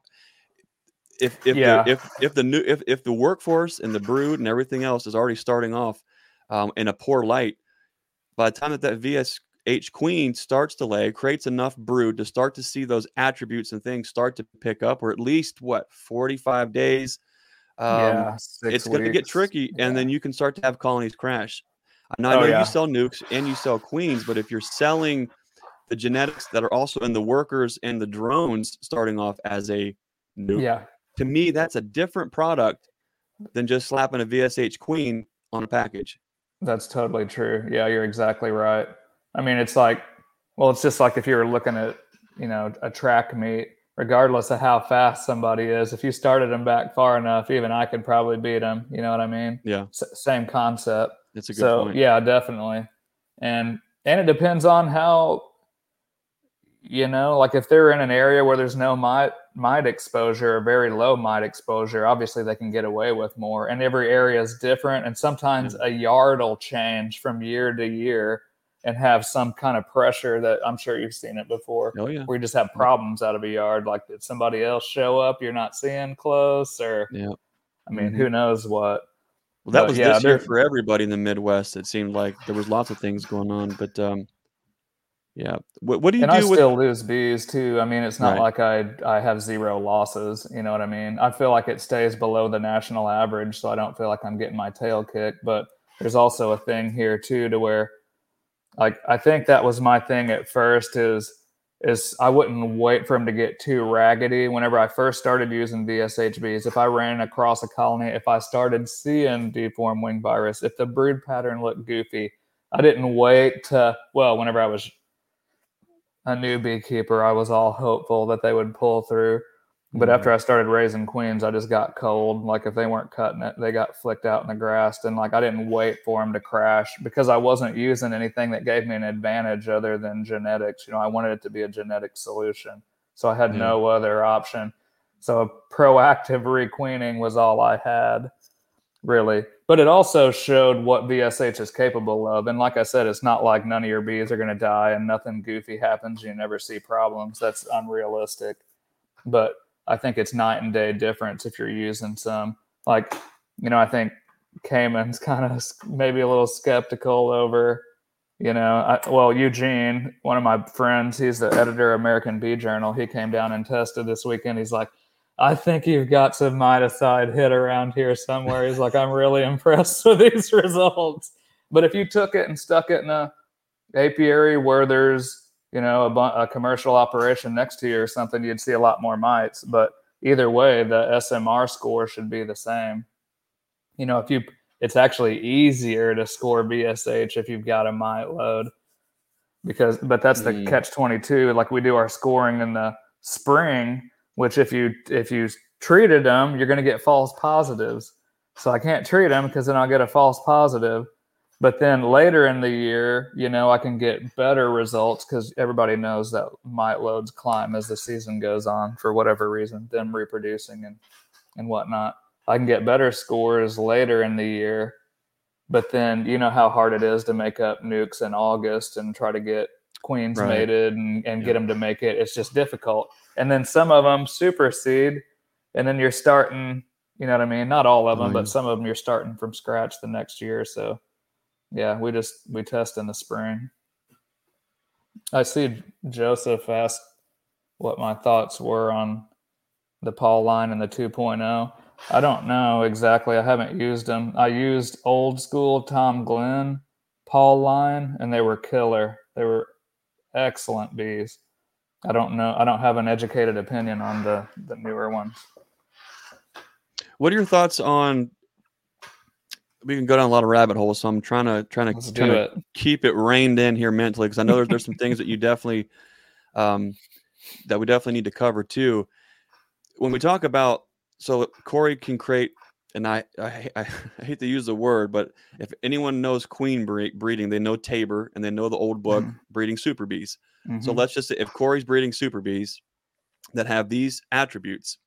if if yeah. the if if the new if if the workforce and the brood and everything else is already starting off um, in a poor light. By the time that that V S H queen starts to lay, creates enough brood to start to see those attributes and things start to pick up, or at least what forty-five days. Um, yeah, it's going to get tricky, yeah. and then you can start to have colonies crash. Now, I oh, know yeah. you sell nukes and you sell queens, but if you're selling the genetics that are also in the workers and the drones starting off as a nuke, yeah. to me, that's a different product than just slapping a V S H queen on a package. That's totally true. Yeah, you're exactly right. I mean, it's like, well, it's just like if you were looking at, you know, a track meet, regardless of how fast somebody is, if you started them back far enough, even I could probably beat them. You know what I mean? Yeah. S- same concept. That's a good so, point. Yeah, definitely. And, and it depends on how, you know, like if they're in an area where there's no mite, mite exposure or very low mite exposure, obviously they can get away with more. And every area is different. And sometimes yeah. a yard will change from year to year and have some kind of pressure that I'm sure you've seen it before. Oh, yeah. Where you just have problems out of a yard. Like, did somebody else show up you're not seeing close? Or, yeah. I mean, mm-hmm. who knows what. Well, that but, was yeah, this year for everybody in the Midwest. It seemed like there was lots of things going on. But, um, yeah. What, what do you and do I with... still lose bees, too. I mean, it's not right. like I I have zero losses. You know what I mean? I feel like it stays below the national average, so I don't feel like I'm getting my tail kicked. But there's also a thing here, too, to where, like, I think that was my thing at first is, is I wouldn't wait for them to get too raggedy. Whenever I first started using V S H Bs, if I ran across a colony, if I started seeing deformed wing virus, if the brood pattern looked goofy, I didn't wait to, well, whenever I was a new beekeeper, I was all hopeful that they would pull through. But mm-hmm. after I started raising queens, I just got cold. Like if they weren't cutting it, they got flicked out in the grass. And like I didn't wait for them to crash because I wasn't using anything that gave me an advantage other than genetics. You know, I wanted it to be a genetic solution. So I had yeah. no other option. So a proactive requeening was all I had, really. But it also showed what V S H is capable of. And like I said, it's not like none of your bees are going to die and nothing goofy happens. You never see problems. That's unrealistic. But I think it's night and day difference if you're using some. Like, you know, I think Cayman's kind of maybe a little skeptical over, you know, I, well, Eugene, one of my friends, he's the editor of American Bee Journal. He came down and tested this weekend. He's like, I think you've got some miticide hit around here somewhere. He's like, I'm really impressed with these results. But if you took it and stuck it in a apiary where there's, you know, a, a commercial operation next to you or something, you'd see a lot more mites. But either way, the S M R score should be the same. You know, if you, it's actually easier to score V S H if you've got a mite load, because, but that's the mm. catch twenty-two. Like we do our scoring in the spring, which if you, if you treated them, you're going to get false positives. So I can't treat them because then I'll get a false positive. But then later in the year, you know, I can get better results because everybody knows that mite loads climb as the season goes on for whatever reason, them reproducing and, and whatnot. I can get better scores later in the year. But then you know how hard it is to make up nukes in August and try to get queens right. mated and, and yeah. get them to make it. It's just difficult. And then some of them supersede, and then you're starting, you know what I mean? Not all of them, oh, yeah. but some of them you're starting from scratch the next year. So yeah, we just, we test in the spring. I see Joseph asked what my thoughts were on the Paul line and the two point oh. I don't know exactly. I haven't used them. I used old school Tom Glenn Paul line, and they were killer. They were excellent bees. I don't know. I don't have an educated opinion on the, the newer ones. What are your thoughts on, we can go down a lot of rabbit holes, so I'm trying to trying to, trying to keep it reined in here mentally, because I know there's, there's some things that you definitely um, that we definitely need to cover too. When we talk about, so Corey can create, and I, I I hate to use the word, but if anyone knows queen bre- breeding, they know Tabor and they know the old book mm-hmm. breeding super bees. Mm-hmm. So let's just say if Corey's breeding super bees that have these attributes,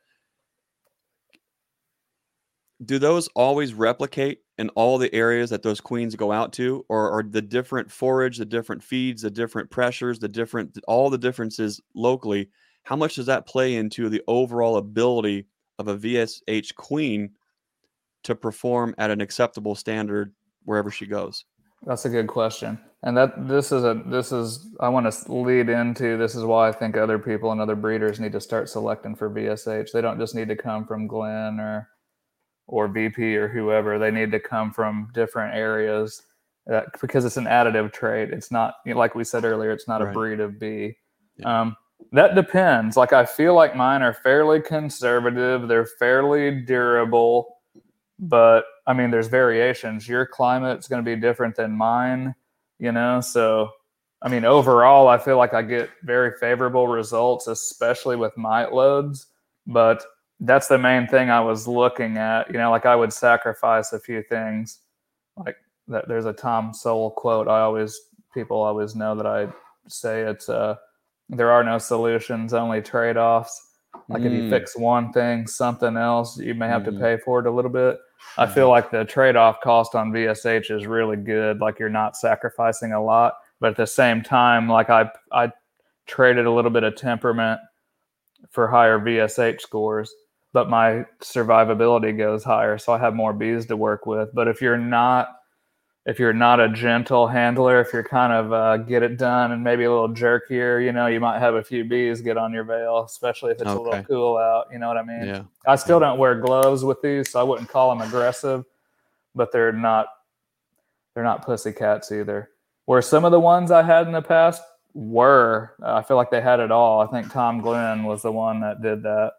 do those always replicate in all the areas that those queens go out to, or are the different forage, the different feeds, the different pressures, the different, all the differences locally, how much does that play into the overall ability of a V S H queen to perform at an acceptable standard wherever she goes? That's a good question. And that this is a, this is, I want to lead into, this is why I think other people and other breeders need to start selecting for V S H. They don't just need to come from Glenn or, or V P or whoever. They need to come from different areas uh, because it's an additive trait. It's not, you know, like we said earlier, it's not right. a breed of bee. Yeah. Um, that depends. Like, I feel like mine are fairly conservative. They're fairly durable, but I mean, there's variations. Your climate's going to be different than mine, you know? So, I mean, overall, I feel like I get very favorable results, especially with mite loads, but that's the main thing I was looking at. You know, like I would sacrifice a few things. Like that, there's a Tom Sowell quote. I always, people always know that I say it's, uh, there are no solutions, only trade-offs. Like mm. if you fix one thing, something else, you may have mm-hmm. to pay for it a little bit. Mm-hmm. I feel like the trade-off cost on V S H is really good. Like you're not sacrificing a lot, but at the same time, like I, I traded a little bit of temperament for higher V S H scores, but my survivability goes higher. So I have more bees to work with. But if you're not, if you're not a gentle handler, if you're kind of uh, get it done and maybe a little jerkier, you know, you might have a few bees get on your veil, especially if it's okay. a little cool out. You know what I mean? Yeah. I still don't wear gloves with these, so I wouldn't call them aggressive, but they're not, they're not pussycats either. Where some of the ones I had in the past were, uh, I feel like they had it all. I think Tom Glenn was the one that did that.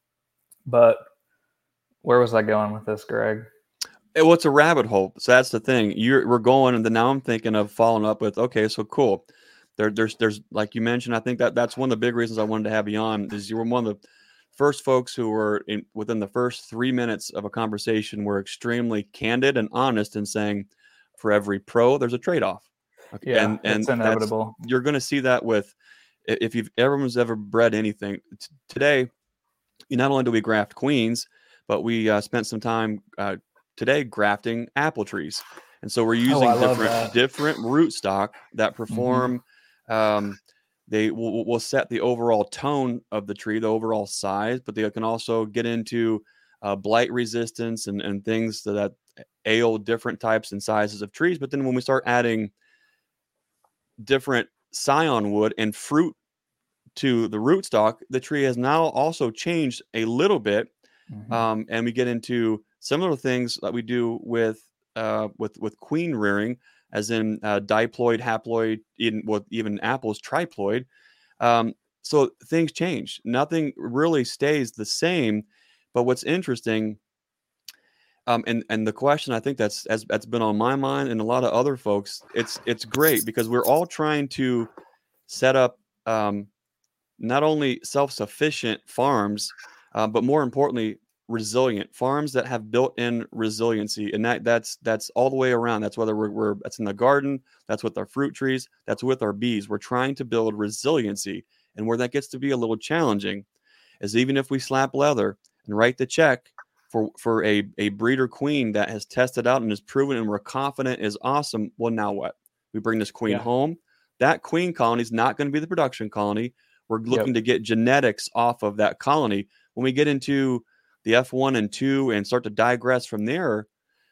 But where was I going with this, Greg? It, well, it's a rabbit hole. So that's the thing. You're we're going, and then now I'm thinking of following up with, okay, so cool. There, there's, there's like you mentioned. I think that that's one of the big reasons I wanted to have you on. Is you were one of the first folks who were in within the first three minutes of a conversation were extremely candid and honest in saying, for every pro, there's a trade-off. Okay? Yeah, and, and it's inevitable. You're going to see that with if you've everyone's ever bred anything t- today. Not only do we graft queens, but we uh, spent some time. Uh, today grafting apple trees, and so we're using oh, different different rootstock that perform mm-hmm. um they will, will set the overall tone of the tree, the overall size, but they can also get into uh, blight resistance and, and things that, that ail different types and sizes of trees. But then when we start adding different scion wood and fruit to the rootstock, the tree has now also changed a little bit. Mm-hmm. Um, and we get into similar things that we do with uh, with with queen rearing, as in uh, diploid, haploid, even with even apples triploid. Um, so things change. Nothing really stays the same. But what's interesting, um, and and the question I think that's that's, that's been on my mind and a lot of other folks, it's it's great because we're all trying to set up um, not only self-sufficient farms, uh, but more importantly, resilient farms that have built-in resiliency, and that that's that's all the way around. That's whether we're, we're that's in the garden, that's with our fruit trees, that's with our bees. We're trying to build resiliency, and where that gets to be a little challenging is even if we slap leather and write the check for for a a breeder queen that has tested out and is proven and we're confident is awesome. Well, now what? We bring this queen Yeah. home. That queen colony is not going to be the production colony. We're looking Yep. to get genetics off of that colony. When we get into the F one and two and start to digress from there,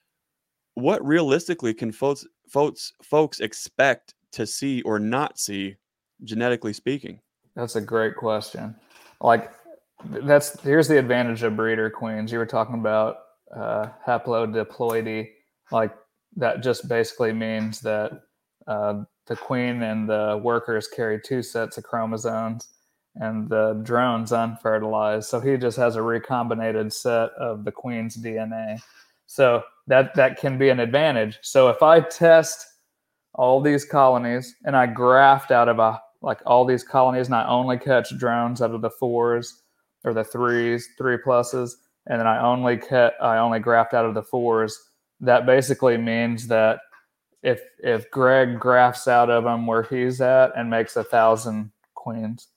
what realistically can folks folks folks expect to see or not see, genetically speaking? That's a great question. Like, that's here's the advantage of breeder queens. You were talking about uh, haplodiploidy. Like, that just basically means that uh, the queen and the workers carry two sets of chromosomes, and the drone's unfertilized. So he just has a recombinated set of the queen's D N A. So that that can be an advantage. So if I test all these colonies and I graft out of a like all these colonies and I only catch drones out of the fours or the threes, three pluses, and then I only cat I only graft out of the fours, that basically means that if if Greg grafts out of them where he's at and makes a thousand queens,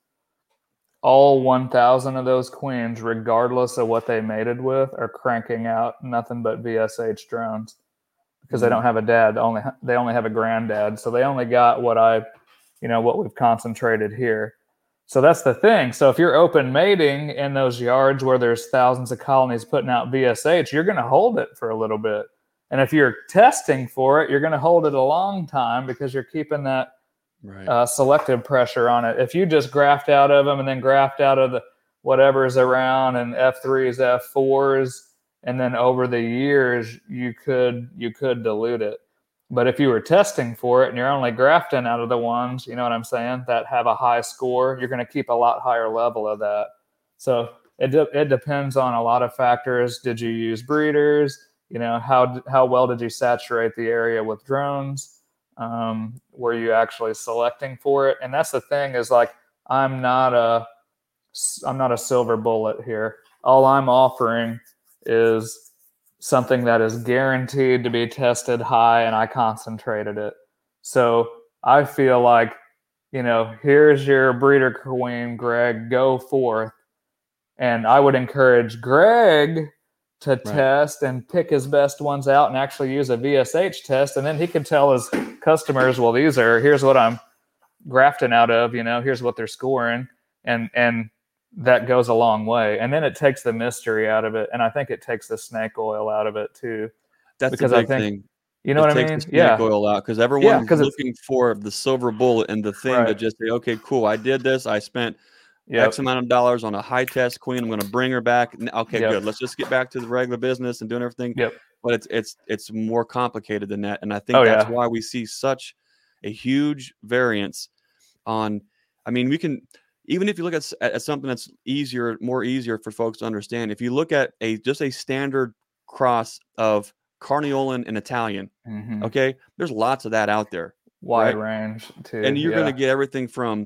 all one thousand of those queens, regardless of what they mated with, are cranking out nothing but V S H drones because mm-hmm. they don't have a dad. They only they only have a granddad, so they only got what I, you know, what we've concentrated here. So that's the thing. So if you're open mating in those yards where there's thousands of colonies putting out V S H, you're going to hold it for a little bit. And if you're testing for it, you're going to hold it a long time because you're keeping that right. uh, selective pressure on it. If you just graft out of them and then graft out of the whatever's around and F threes, F fours, and then over the years you could you could dilute it. But if you were testing for it and you're only grafting out of the ones, you know what I'm saying, that have a high score, you're going to keep a lot higher level of that. So it de- it depends on a lot of factors. Did you use breeders? You know, how how well did you saturate the area with drones? Um, were you actually selecting for it? And that's the thing is, like, I'm not a I'm not a silver bullet here. All I'm offering is something that is guaranteed to be tested high, and I concentrated it. So I feel like, you know, here's your breeder queen, Greg, go forth. And I would encourage Greg to right. test and pick his best ones out and actually use a V S H test. And then he can tell his customers, well, these are, here's what I'm grafting out of, you know, here's what they're scoring. And, and that goes a long way. And then it takes the mystery out of it. And I think it takes the snake oil out of it too. That's because the big I think, thing. You know it what I takes mean? the snake yeah. oil out because everyone's yeah, looking for the silver bullet and the thing right. to just say, okay, cool, I did this. I spent Yep. X amount of dollars on a high test queen. I'm going to bring her back. Okay, yep. good. Let's just get back to the regular business and doing everything. Yep. But it's it's it's more complicated than that, and I think oh, that's yeah. why we see such a huge variance on. I mean, we can even if you look at at something that's easier, more easier for folks to understand. If you look at a just a standard cross of Carniolan and Italian, mm-hmm. okay, there's lots of that out there, wide right? range too, and you're yeah. going to get everything from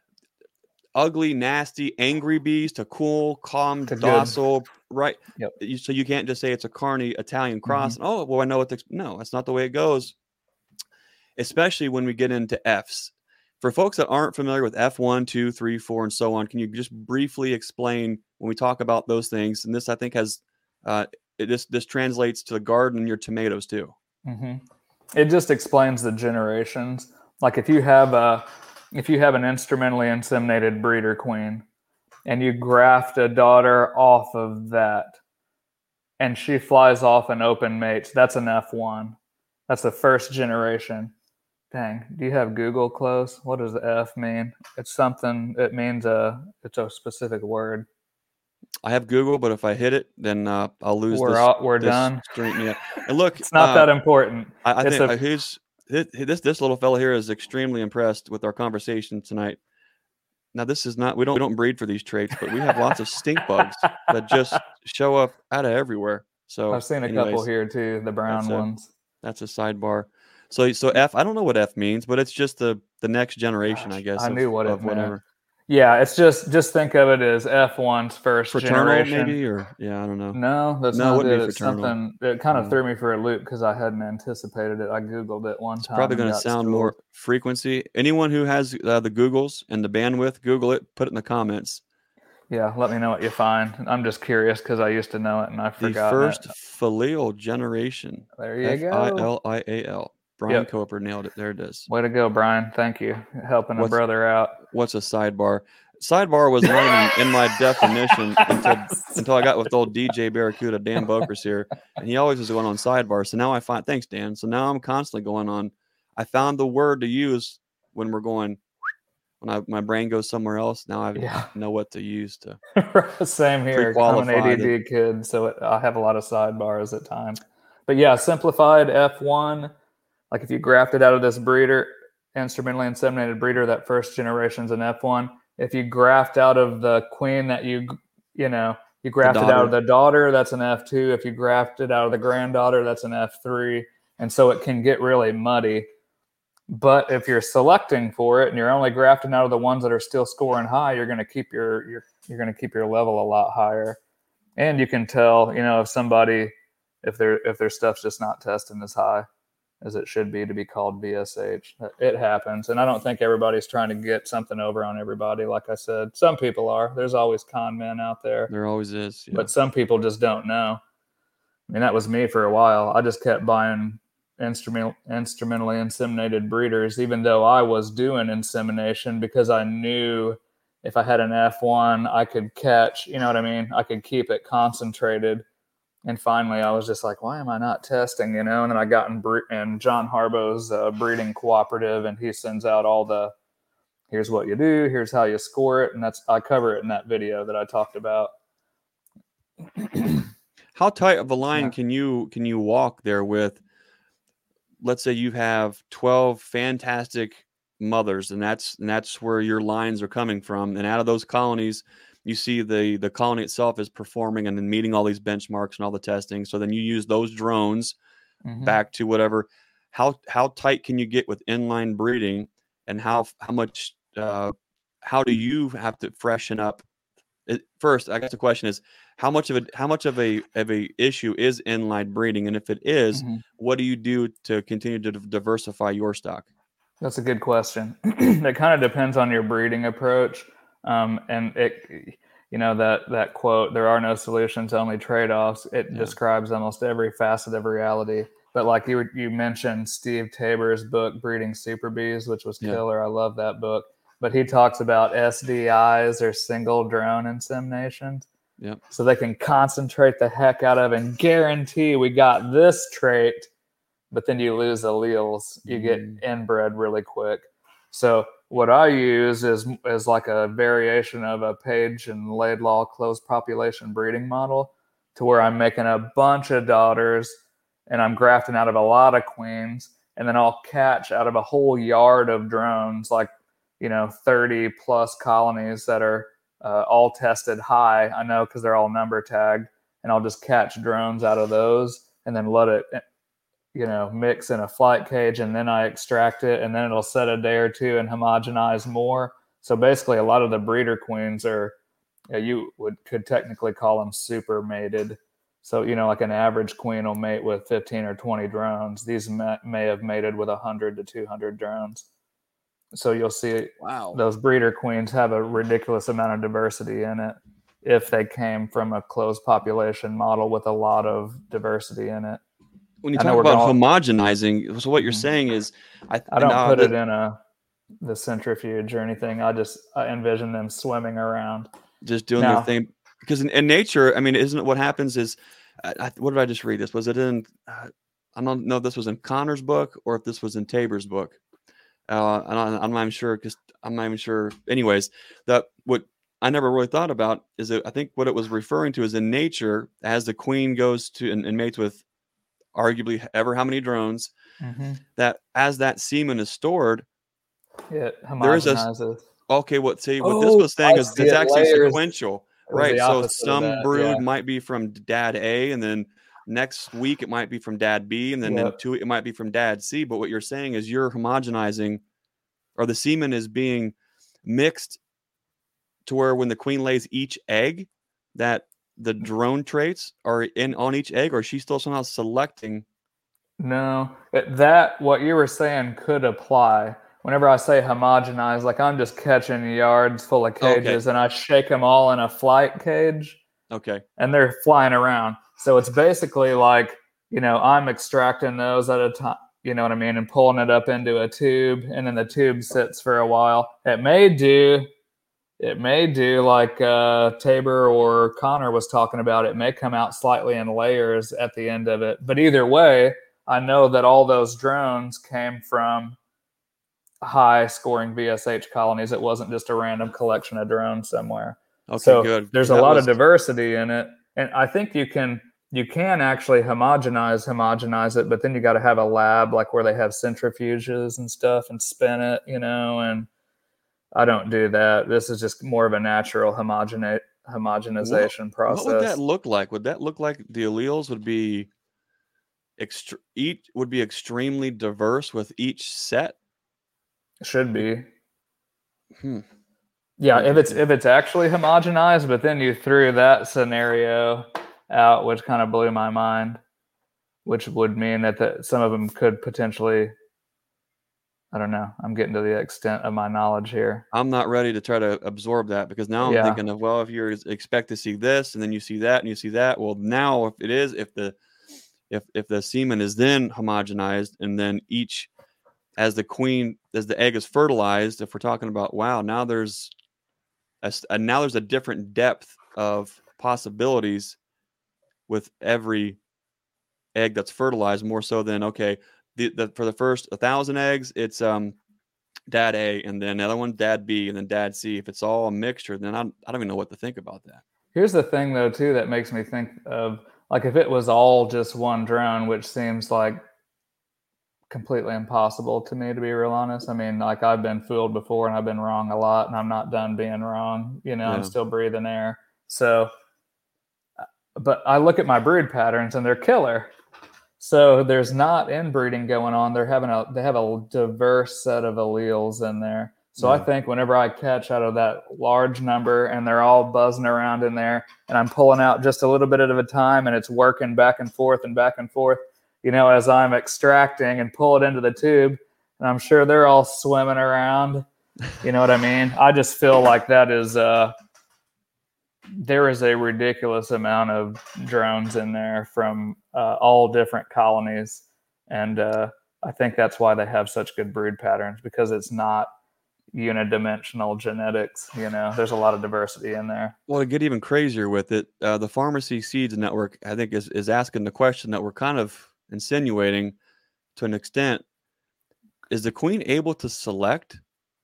ugly, nasty, angry bees to cool, calm, to docile, good. right? Yep. So you can't just say it's a Carney Italian cross. Mm-hmm. Oh, well, I know what the, no, that's not the way it goes. Especially when we get into Fs. For folks that aren't familiar with F one, two, three, four, and so on, can you just briefly explain when we talk about those things? And this, I think, has uh, it, this this translates to the garden and your tomatoes too. Mm-hmm. It just explains the generations. Like if you have a if you have an instrumentally inseminated breeder queen and you graft a daughter off of that and she flies off and open mates, that's an F one. That's the first generation. Dang, do you have Google close? What does the F mean? It's something. It means a. It's a specific word. I have Google, but if I hit it, then uh, I'll lose We're this all, we're this done. stream. Yeah, and look, It's not uh, that important. I, I It's think a uh, he's this this little fella here is extremely impressed with our conversation tonight. Now, this is not we don't we don't breed for these traits, but we have lots of stink bugs that just show up out of everywhere. So I've seen a anyways, couple here too, the brown that's a ones. that's a sidebar. So so F, I don't know what F means, but it's just the the next generation, Gosh, I guess. I of, knew what of it meant. whatever. Yeah, it's just just think of it as F one's first Fraternal, generation. maybe, or yeah, I don't know. No, that's No, it not wouldn't it. be It's fraternal. something that kind of No. threw me for a loop because I hadn't anticipated it. I Googled it one It's time. probably and going to got sound schooled. more frequency. Anyone who has uh, the Googles and the bandwidth, Google it, put it in the comments. Yeah, let me know what you find. I'm just curious because I used to know it and I The forgot. first it. filial generation. There you F go. I L I A L. Brian Yep. Coper nailed it. There it is. Way to go, Brian. Thank you. Helping What's- a brother out. What's a sidebar? Sidebar was not even in my definition until until I got with old D J Barracuda, Dan Boker's here, and he always was going on sidebar. So now I find thanks, Dan. So now I'm constantly going on. I found the word to use when we're going. When I, my brain goes somewhere else, now I Yeah. know what to use to. Same here. I'm an Pre-qualify A D D kid, so it, I have a lot of sidebars at times. But yeah, simplified F one. Like if you grafted out of this breeder, instrumentally inseminated breeder, that first generation's an F one. If you graft out of the queen that you, you know, you grafted out of the daughter, that's an F two. If you grafted out of the granddaughter, that's an F three. And so it can get really muddy. But if you're selecting for it and you're only grafting out of the ones that are still scoring high, you're going to keep your, your you're going to keep your level a lot higher. And you can tell, you know, if somebody if their if their stuff's just not testing as high as it should be to be called V S H. It happens. And I don't think everybody's trying to get something over on everybody. Like I said, some people are. There's always con men out there. There always is. Yeah. But some people just don't know. I mean, that was me for a while. I just kept buying instrumental, instrumentally inseminated breeders, even though I was doing insemination, because I knew if I had an F one, I could catch, you know what I mean? I could keep it concentrated. And finally, I was just like, why am I not testing, you know? And then I got in, bre- in John Harbaugh's uh, breeding cooperative, and he sends out all the, here's what you do, here's how you score it. And that's I cover it in that video that I talked about. How tight of a line Yeah. can you can you walk there with? Let's say you have twelve fantastic mothers, and that's and that's where your lines are coming from. And out of those colonies, you see the the colony itself is performing and then meeting all these benchmarks and all the testing. So then you use those drones Mm-hmm. back to whatever. How how tight can you get with inline breeding, and how how much uh, how do you have to freshen up? It, first, I guess the question is how much of a how much of a of a issue is inline breeding, and if it is, Mm-hmm. what do you do to continue to diversify your stock? That's a good question. It kind of depends on your breeding approach, um, and it, you know, that that quote, "There are no solutions, only trade-offs." It Yeah. describes almost every facet of reality. But like you you mentioned, Steve Tabor's book, "Breeding Super Bees," which was Yeah. killer. I love that book. But he talks about S D Is or single drone inseminations. Yep. So they can concentrate the heck out of and guarantee we got this trait, but then you lose alleles. You get Mm. inbred really quick. So what I use is is like a variation of a Page and Laidlaw closed population breeding model, to where I'm making a bunch of daughters and I'm grafting out of a lot of queens, and then I'll catch out of a whole yard of drones, like, you know, thirty plus colonies that are uh, all tested high. I know because they're all number tagged, and I'll just catch drones out of those and then let it, you know, mix in a flight cage, and then I extract it, and then it'll set a day or two and homogenize more. So basically, a lot of the breeder queens are, you, know, you would could technically call them super mated. So, you know, like an average queen will mate with fifteen or twenty drones. These may, may have mated with one hundred to two hundred drones. So you'll see Wow. those breeder queens have a ridiculous amount of diversity in it if they came from a closed population model with a lot of diversity in it. When you I know talk we're about going- homogenizing, so what you're Mhm. saying is, I, I don't and, uh, put the- it in a the centrifuge or anything. I just I envision them swimming around. just doing No. their thing. Because in, in nature, I mean, isn't it what happens is, I, I, what did I just read this? Was it in, uh, I don't know if this was in Connor's book or if this was in Tabor's book. Uh, and I, I'm not even sure because I'm not even sure. Anyways, that what I never really thought about is that I think what it was referring to is in nature, as the queen goes to and, and mates with arguably ever how many drones, Mm-hmm. that as that semen is stored, It there is a homogenizes. okay. What see what this Oh, was saying I is see it's it actually layers. sequential, It was the right? So opposite of some that. Yeah. brood might be from dad A, and then next week it might be from dad B, and then in Yep. two it might be from dad C. But what you're saying is you're homogenizing, or the semen is being mixed to where when the queen lays each egg, that the drone traits are in on each egg, or she's still somehow selecting. No, it- that what you were saying could apply. Whenever I say homogenize, like I'm just catching yards full of Okay, cages and I shake them all in a flight cage okay, and they're flying around. So it's basically like, you know, I'm extracting those at a time, you know what I mean, and pulling it up into a tube, and then the tube sits for a while. It may do, it may do like uh, Tabor or Connor was talking about. It may come out slightly in layers at the end of it. But either way, I know that all those drones came from high scoring V S H colonies. It wasn't just a random collection of drones somewhere. okay, So good. there's Because a that lot of was diversity in it. And I think you can you can actually homogenize homogenize it, but then you got to have a lab like where they have centrifuges and stuff and spin it, you know, and I don't do that. This is just more of a natural homogenate what homogenization what would that process. look like? Would that look like the alleles would be extre- each would be extremely diverse with each set? Should be. Hmm. Yeah, if it's Interesting. if it's actually homogenized, but then you threw that scenario out, which kind of blew my mind, which would mean that the, some of them could potentially, I don't know, I'm getting to the extent of my knowledge here. I'm not ready to try to absorb that because now I'm Yeah, thinking of, well, if you expect to see this and then you see that and you see that, well, now if it is, if the if if the semen is then homogenized and then each as the queen as the egg is fertilized, if we're talking about, wow, now there's a, a now there's a different depth of possibilities with every egg that's fertilized, more so than okay, the, the for the first a thousand eggs, it's um dad A, and then another one dad B, and then dad C. If it's all a mixture, then I, I don't even know what to think about that. here's the thing though too that makes me think of, like, if it was all just one drone, which seems like completely impossible to me, to be real honest. I mean, like, I've been fooled before and I've been wrong a lot, and I'm not done being wrong. You know, I'm Yeah. still breathing air. So, but I look at my brood patterns and they're killer. So there's not inbreeding going on. They're having a they have a diverse set of alleles in there. So I Yeah. think whenever I catch out of that large number and they're all buzzing around in there, and I'm pulling out just a little bit at a time, and it's working back and forth and back and forth, you know, as I'm extracting and pull it into the tube, and I'm sure they're all swimming around. You know what I mean? I just feel like that is uh there is a ridiculous amount of drones in there from uh, all different colonies, and uh, I think that's why they have such good brood patterns, because it's not unidimensional genetics. You know, there's a lot of diversity in there. Well, to get even crazier with it, uh, the Pharmacy Seeds Network, I think, is, is asking the question that we're kind of insinuating to an extent. Is the queen able to select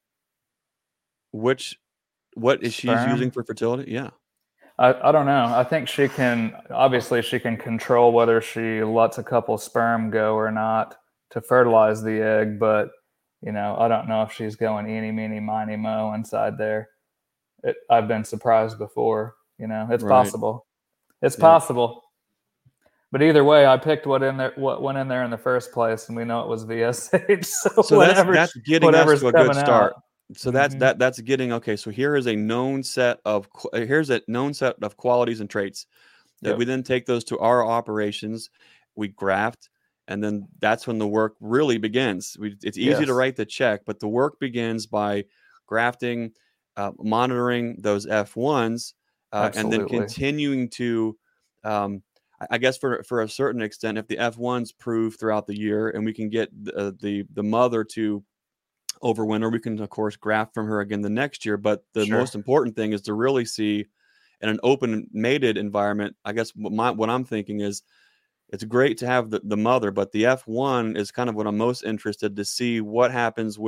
which, what is she's using Sperm. for fertility? Yeah. I, I don't know. I think she can, obviously, she can control whether she lets a couple sperm go or not to fertilize the egg, but, you know, I don't know if she's going eeny, meeny, miny, mo inside there. It, I've been surprised before. You know, it's Right. possible. It's Yeah. possible. But either way, I picked what in there, what went in there in the first place, and we know it was V S H. So, So that's whatever, that's getting us whatever's to a good coming out. start. So that's Mm-hmm. that that's getting okay. So here is a known set of here's a known set of qualities and traits that we Yep. then take those to our operations, we graft, and then that's when the work really begins. We, it's easy to Yes. write the check, but the work begins by grafting, uh, monitoring those F ones, uh, and then Absolutely. continuing to, um, I- I guess for for a certain extent, if the F ones prove throughout the year, and we can get the the, the mother to overwinter, we can of course graft from her again the next year. But the Sure. most important thing is to really see in an open mated environment. I guess what, my, what I'm thinking is it's great to have the, the mother, but the F one is kind of what I'm most interested to see what happens with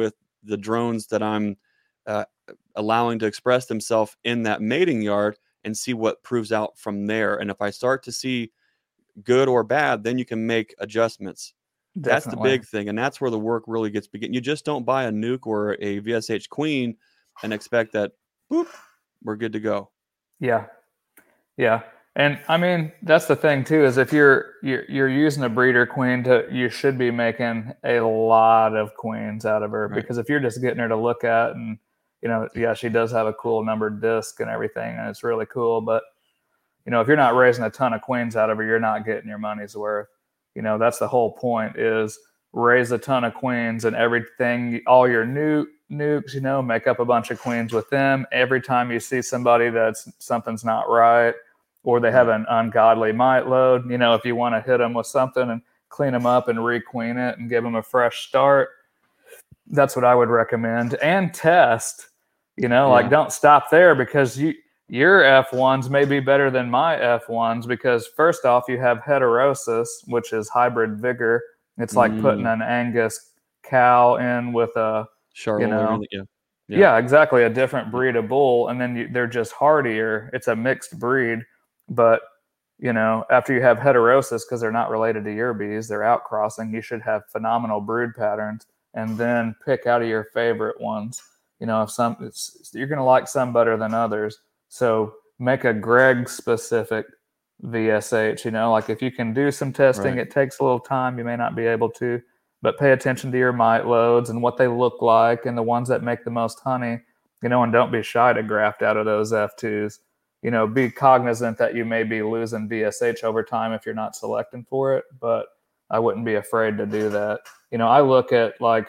the drones that I'm uh, allowing to express themselves in that mating yard and see what proves out from there. And if I start to see good or bad, then you can make adjustments. Definitely. That's the big thing. And that's where the work really gets begin. You just don't buy a nuke or a V S H queen and expect that, boop, we're good to go. Yeah. Yeah. And I mean, that's the thing too, is if you're, you're, you're using a breeder queen to, you should be making a lot of queens out of her, right? Because if you're just getting her to look at and, you know, yeah, she does have a cool numbered disc and everything, and it's really cool. But, you know, if you're not raising a ton of queens out of her, you're not getting your money's worth. You know, that's the whole point, is raise a ton of queens and everything, all your new nukes, you know, make up a bunch of queens with them. Every time you see somebody that's something's not right, or they have an ungodly mite load, you know, if you want to hit them with something and clean them up and re-queen it and give them a fresh start, that's what I would recommend. And test, you know, yeah. like don't stop there, because you your F ones may be better than my F ones, because first off, you have heterosis, which is hybrid vigor. It's like mm. putting an Angus cow in with a, Charlotte, you know, yeah. Yeah. yeah, exactly, a different breed of bull, and then you, they're just hardier. It's a mixed breed, but you know, after you have heterosis, because they're not related to your bees, they're outcrossing, you should have phenomenal brood patterns, and then pick out of your favorite ones. You know, if some, it's, you're going to like some better than others. So make a Greg specific V S H, you know, like if you can do some testing, right. It takes a little time. You may not be able to, but pay attention to your mite loads and what they look like and the ones that make the most honey, you know, and don't be shy to graft out of those F twos. You know, be cognizant that you may be losing V S H over time if you're not selecting for it, but I wouldn't be afraid to do that. You know, I look at, like,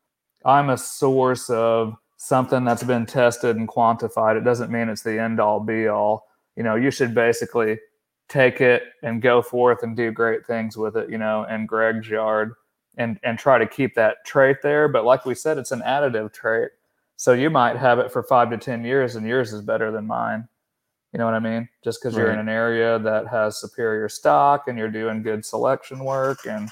I'm a source of something that's been tested and quantified. It doesn't mean it's the end all be all. You know, you should basically take it and go forth and do great things with it, you know, in Greg's yard, and, and try to keep that trait there. But like we said, it's an additive trait. So you might have it for five to ten years and yours is better than mine. You know what I mean? Just because right. you're in an area that has superior stock and you're doing good selection work. And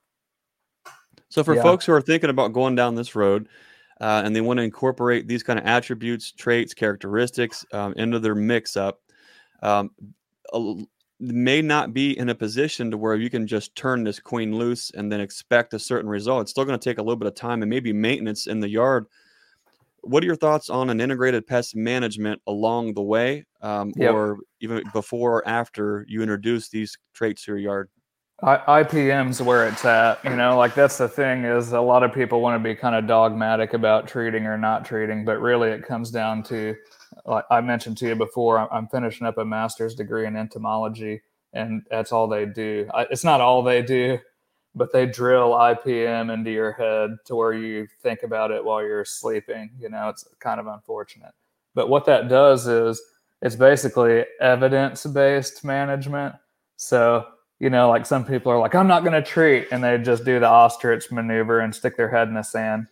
so for yeah. folks who are thinking about going down this road uh, and they want to incorporate these kind of attributes, traits, characteristics um, into their mix-up, um, a, may not be in a position to where you can just turn this queen loose and then expect a certain result. It's still going to take a little bit of time and maybe maintenance in the yard. What are your thoughts on an integrated pest management along the way, um, yep. or even before or after you introduce these traits to your yard? I, IPM's where it's at, you know, like that's the thing, is a lot of people want to be kind of dogmatic about treating or not treating, but really it comes down to, like I mentioned to you before, I'm finishing up a master's degree in entomology, and that's all they do. I, it's not all they do, but they drill I P M into your head to where you think about it while you're sleeping. You know, it's kind of unfortunate. But what that does is it's basically evidence-based management. So, you know, like some people are like, I'm not going to treat, and they just do the ostrich maneuver and stick their head in the sand.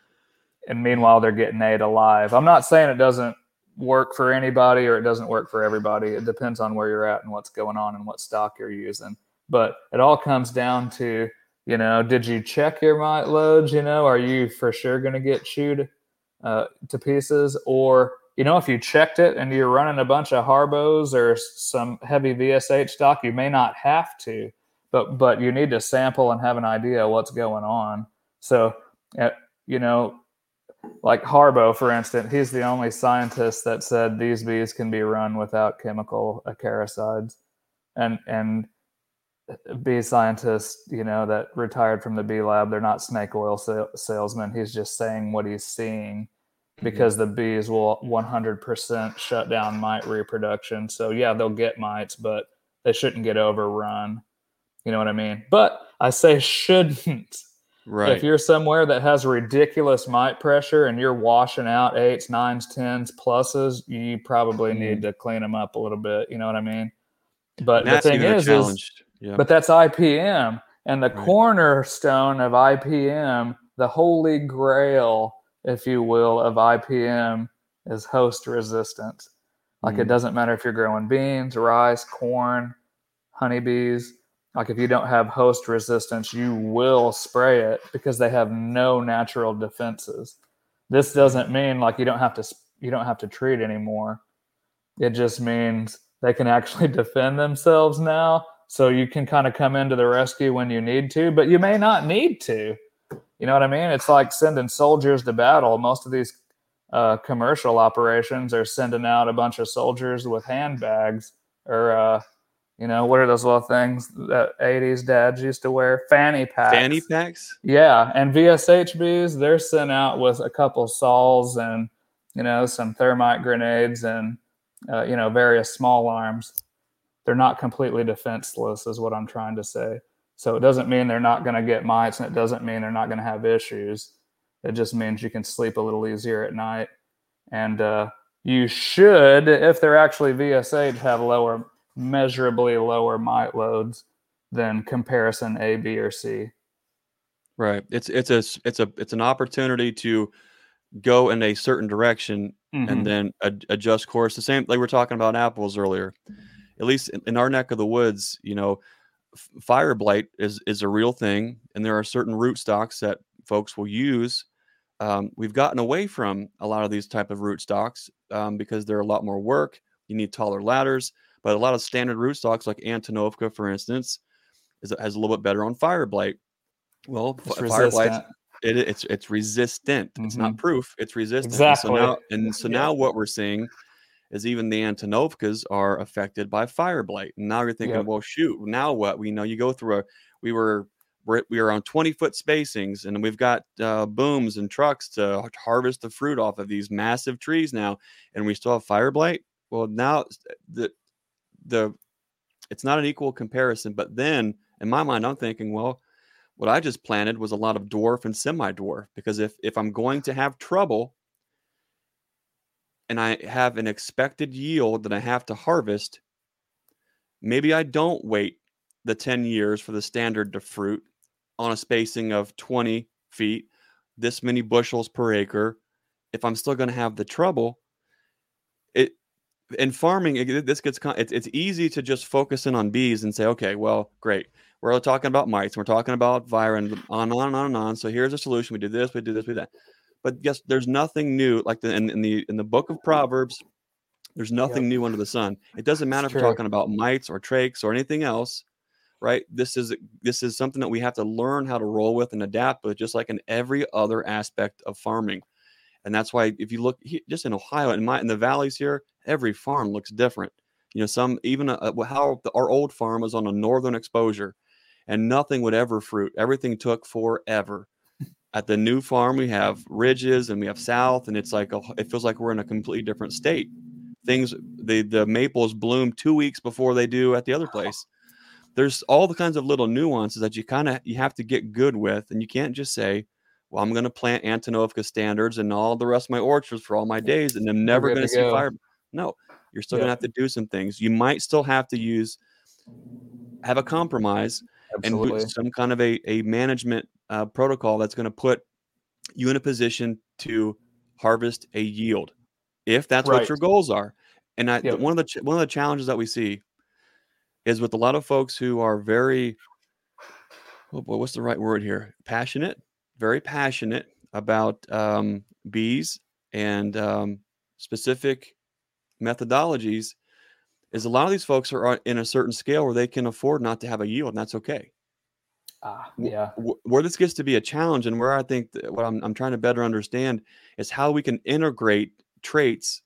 And meanwhile, they're getting ate alive. I'm not saying it doesn't work for anybody or it doesn't work for everybody. It depends on where you're at and what's going on and what stock you're using. But it all comes down to, you know, did you check your mite loads? You know, are you for sure going to get chewed uh, to pieces? Or, you know, if you checked it and you're running a bunch of Harbos or some heavy V S H stock, you may not have to, but but you need to sample and have an idea of what's going on. So, uh, you know, like Harbo, for instance, he's the only scientist that said these bees can be run without chemical acaricides. And, and, bee scientists, you know, that retired from the bee lab, they're not snake oil sal- salesmen. He's just saying what he's seeing, because mm-hmm. the bees will one hundred percent shut down mite reproduction. So yeah, they'll get mites, but they shouldn't get overrun. You know what I mean? But I say shouldn't. Right. If you're somewhere that has ridiculous mite pressure and you're washing out eights, nines, tens, pluses, you probably mm-hmm. need to clean them up a little bit. You know what I mean? But the thing is, is Yep. But that's I P M, and the right. cornerstone of I P M, the holy grail, if you will, of I P M is host resistance. Like mm. it doesn't matter if you're growing beans, rice, corn, honeybees. Like if you don't have host resistance, you will spray it because they have no natural defenses. This doesn't mean like you don't have to you don't have to treat anymore. It just means they can actually defend themselves now. So you can kind of come into the rescue when you need to, but you may not need to. You know what I mean? It's like sending soldiers to battle. Most of these uh, commercial operations are sending out a bunch of soldiers with handbags or, uh, you know, what are those little things that eighties dads used to wear? Fanny packs. Fanny packs? Yeah. And V S H Bs, they're sent out with a couple saws and, you know, some thermite grenades and, uh, you know, various small arms. They're not completely defenseless is what I'm trying to say. So it doesn't mean they're not going to get mites, and it doesn't mean they're not going to have issues. It just means you can sleep a little easier at night. And uh, you should, if they're actually V S H, have lower, measurably lower mite loads than comparison A, B, or C. Right. It's it's a it's a it's an opportunity to go in a certain direction Mm-hmm. and then ad- adjust course. The same like we were talking about apples earlier. At least in, in our neck of the woods, you know, f- fire blight is is a real thing, and there are certain root stocks that folks will use. Um, we've gotten away from a lot of these type of root stocks um, because they're a lot more work. You need taller ladders, but a lot of standard root stocks like Antonovka, for instance, is has a little bit better on fire blight. Well, It's f- fire blight, resistant. it, it's it's resistant. It's Mm-hmm. not proof. It's resistant. Exactly. And so now, and so Yeah. now what we're seeing is even the Antonovkas are affected by fire blight. And now you're thinking, Yep. well, shoot, now what? We know you go through a, we were, we're, we were on twenty foot spacings, and we've got uh, booms and trucks to harvest the fruit off of these massive trees now, and we still have fire blight. Well, now the, the, it's not an equal comparison, but then in my mind, I'm thinking, well, what I just planted was a lot of dwarf and semi-dwarf, because if, if I'm going to have trouble and I have an expected yield that I have to harvest, maybe I don't wait the ten years for the standard to fruit on a spacing of twenty feet, this many bushels per acre. If I'm still going to have the trouble, it in farming, it, this gets it's, it's easy to just focus in on bees and say, okay, well, great. We're all talking about mites. We're talking about vira and on and on and on and on. So here's a solution. We did this, we did this, we did that. But yes, there's nothing new. Like the, in, in the in the book of Proverbs, there's nothing Yep. new under the sun. It doesn't matter It's if we're true. talking about mites or trachs or anything else, right? This is this is something that we have to learn how to roll with and adapt with, just like in every other aspect of farming. And that's why if you look just in Ohio, in my in the valleys here, every farm looks different. You know, some even uh, how the, our old farm was on a northern exposure, and nothing would ever fruit. Everything took forever. At the new farm, we have ridges and we have south, and it's like a, it feels like we're in a completely different state. Things the the maples bloom two weeks before they do at the other place. There's all the kinds of little nuances that you kind of you have to get good with, and you can't just say, well, I'm going to plant Antonovka standards and all the rest of my orchards for all my days, and I'm never going to see go. fire. No, you're still Yep. going to have to do some things. You might still have to use have a compromise Absolutely. and some kind of a, a management uh, protocol that's going to put you in a position to harvest a yield, if that's Right. what your goals are. And I, Yep. one of the ch- one of the challenges that we see is with a lot of folks who are very, oh boy, what's the right word here? Passionate, very passionate about um, bees and um, specific methodologies. Is a lot of these folks are in a certain scale where they can afford not to have a yield, and that's okay. Ah, yeah. Where this gets to be a challenge, and where I think that what I'm, I'm trying to better understand is how we can integrate traits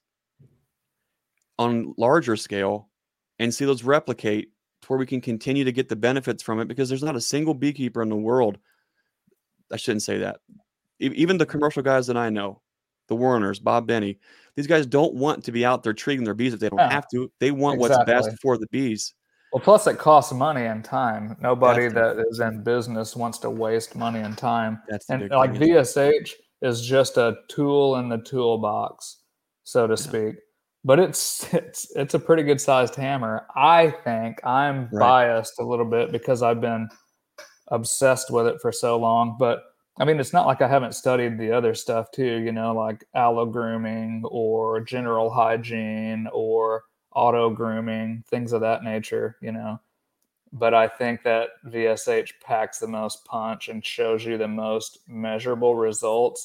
on larger scale and see those replicate to where we can continue to get the benefits from it, because there's not a single beekeeper in the world. I shouldn't say that. Even the commercial guys that I know, the Warners, Bob Benny, these guys don't want to be out there treating their bees if they don't No, have to. They want exactly. what's best for the bees. Well, plus it costs money and time. Nobody That's that is in business wants to waste money and time. That's the And big like thing. V S H is just a tool in the toolbox, so to Yeah. speak. But it's it's it's a pretty good sized hammer. I think I'm Right. biased a little bit because I've been obsessed with it for so long. But I mean, it's not like I haven't studied the other stuff too, you know, like allo grooming or general hygiene or auto grooming, things of that nature, you know. But I think that V S H packs the most punch and shows you the most measurable results.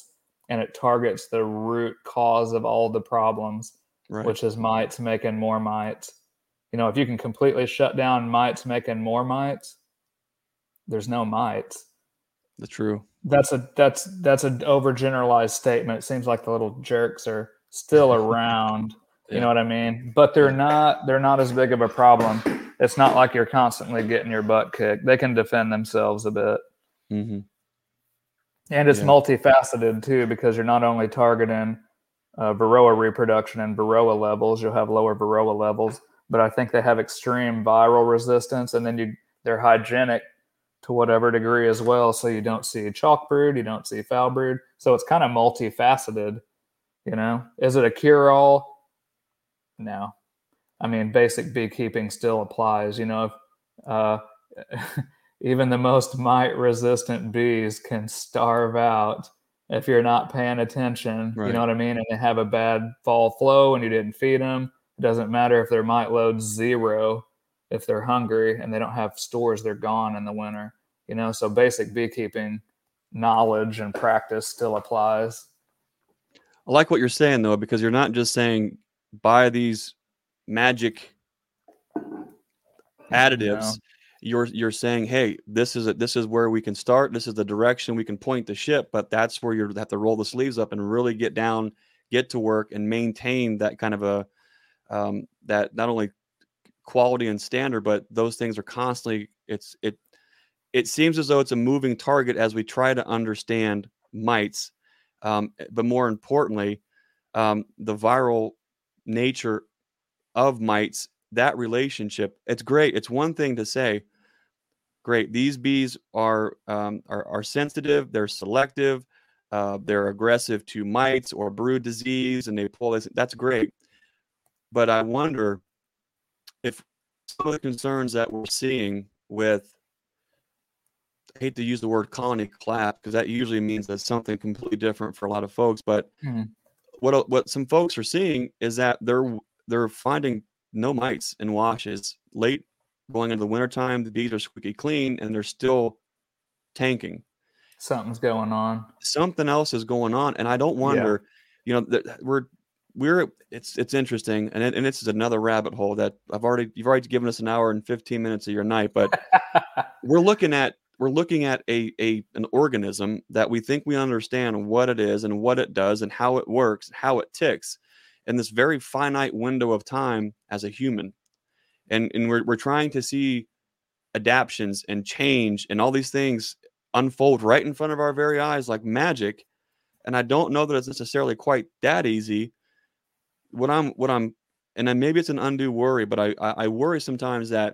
and it targets the root cause of all the problems, Right. which is mites making more mites. You know, if you can completely shut down mites making more mites, there's no mites. The true. That's a that's that's an overgeneralized statement. It seems like the little jerks are still around. Yeah. You know what I mean? But they're Yeah. not they're not as big of a problem. It's not like you're constantly getting your butt kicked. They can defend themselves a bit. Mm-hmm. And it's Yeah. multifaceted too, because you're not only targeting uh, Varroa reproduction and Varroa levels. You'll have lower Varroa levels, but I think they have extreme viral resistance, and then you they're hygienic to whatever degree as well. So you don't see chalk brood, you don't see foul brood. So it's kind of multifaceted. You know, is it a cure-all? No. I mean, basic beekeeping still applies. You know, if, uh, even the most mite-resistant bees can starve out if you're not paying attention. Right. You know what I mean? And they have a bad fall flow and you didn't feed them. It doesn't matter if their mite load's zero. If they're hungry and they don't have stores, they're gone in the winter. You know, so basic beekeeping knowledge and practice still applies. I like what you're saying though, because you're not just saying buy these magic additives. No. You're you're saying, hey, this is a, this is where we can start. This is the direction we can point the ship, but that's where you have to roll the sleeves up and really get down, get to work, and maintain that kind of a um, that not only quality and standard, but those things are constantly. It's it it seems as though it's a moving target as we try to understand mites, um, but more importantly, um, the viral nature of mites. That relationship, it's great. It's one thing to say, great, these bees are um, are, are sensitive, they're selective, uh, they're aggressive to mites or brood disease, and they pull this. That's great. But I wonder if some of the concerns that we're seeing with, I hate to use the word colony collapse because that usually means that something completely different for a lot of folks. But Mm. what what some folks are seeing is that they're they're finding no mites in washes late going into the wintertime. The bees are squeaky clean and they're still tanking. Something's going on. Something else is going on. And I don't wonder, yeah. you know, that we're, we're, it's, it's interesting. And it, and this is another rabbit hole that I've already, you've already given us an hour and fifteen minutes of your night, but we're looking at, we're looking at a, a, an organism that we think we understand what it is and what it does and how it works, how it ticks in this very finite window of time as a human. And, and we're, we're trying to see adaptions and change and all these things unfold right in front of our very eyes like magic. And I don't know that it's necessarily quite that easy. What I'm, what I'm, and then maybe it's an undue worry, but I, I worry sometimes that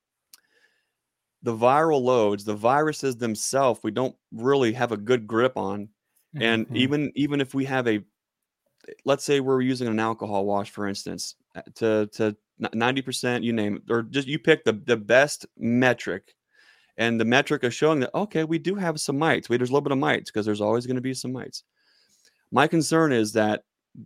the viral loads, the viruses themselves, we don't really have a good grip on. Mm-hmm. And even, even if we have a, let's say we're using an alcohol wash, for instance, to, to ninety percent, you name it, or just you pick the, the best metric, and the metric is showing that, okay, we do have some mites. We, there's a little bit of mites because there's always going to be some mites. My concern is that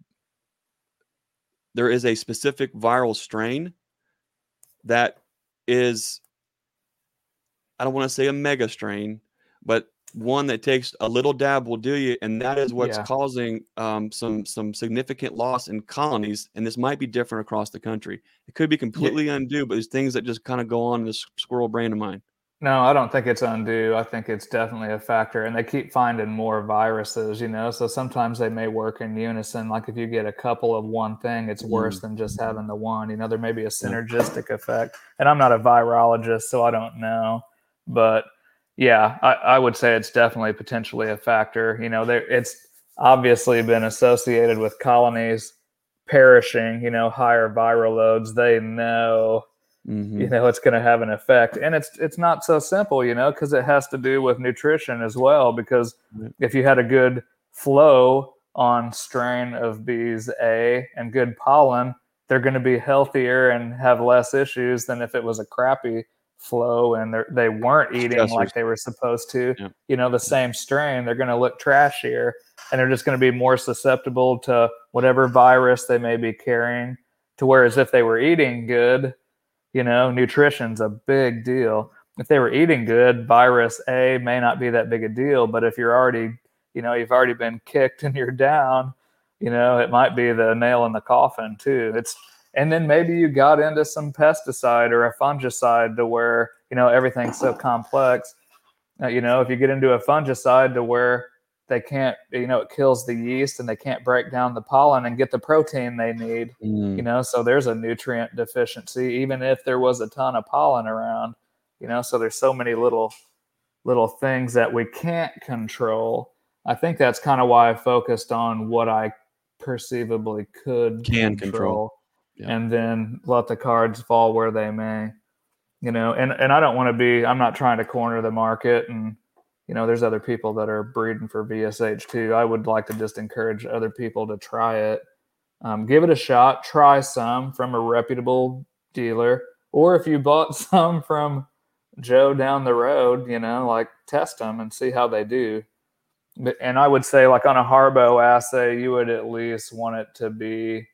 there is a specific viral strain that is, I don't want to say a mega strain, but one that takes a little dab will do you, and that is what's yeah. causing um, some some significant loss in colonies. And this might be different across the country. It could be completely yeah. undue, but there's things that just kind of go on in this squirrel brain of mine. No, I don't think it's undue. I think it's definitely a factor, and they keep finding more viruses. You know, so sometimes they may work in unison. Like if you get a couple of one thing, it's worse mm. than just having the one. You know, there may be a synergistic yeah. effect. And I'm not a virologist, so I don't know, but. Yeah, I, I would say it's definitely potentially a factor. You know, there it's obviously been associated with colonies perishing, you know, higher viral loads. They know, mm-hmm. you know, it's going to have an effect. And it's it's not so simple, you know, because it has to do with nutrition as well. Because mm-hmm. if you had a good flow on strain of bees A and good pollen, they're going to be healthier and have less issues than if it was a crappy flow and they weren't eating Stressors. Like they were supposed to. Yeah. You know, the same strain, they're going to look trashier and they're just going to be more susceptible to whatever virus they may be carrying. To whereas if they were eating good, you know, nutrition's a big deal. If they were eating good, virus A may not be that big a deal, but if you're already, you know, you've already been kicked and you're down, you know, it might be the nail in the coffin too. It's, and then maybe you got into some pesticide or a fungicide to where, you know, everything's so complex. Uh, you know, if you get into a fungicide to where they can't, you know, it kills the yeast and they can't break down the pollen and get the protein they need, mm. you know, so there's a nutrient deficiency, even if there was a ton of pollen around, you know, so there's so many little, little things that we can't control. I think that's kind of why I focused on what I perceivably could can control, control yeah. and then let the cards fall where they may, you know, and, and I don't want to be, I'm not trying to corner the market, and, you know, there's other people that are breeding for V S H too. I would like to just encourage other people to try it. Um, give it a shot. Try some from a reputable dealer. Or if you bought some from Joe down the road, you know, like test them and see how they do. But, and I would say like on a Harbo assay, you would at least want it to be,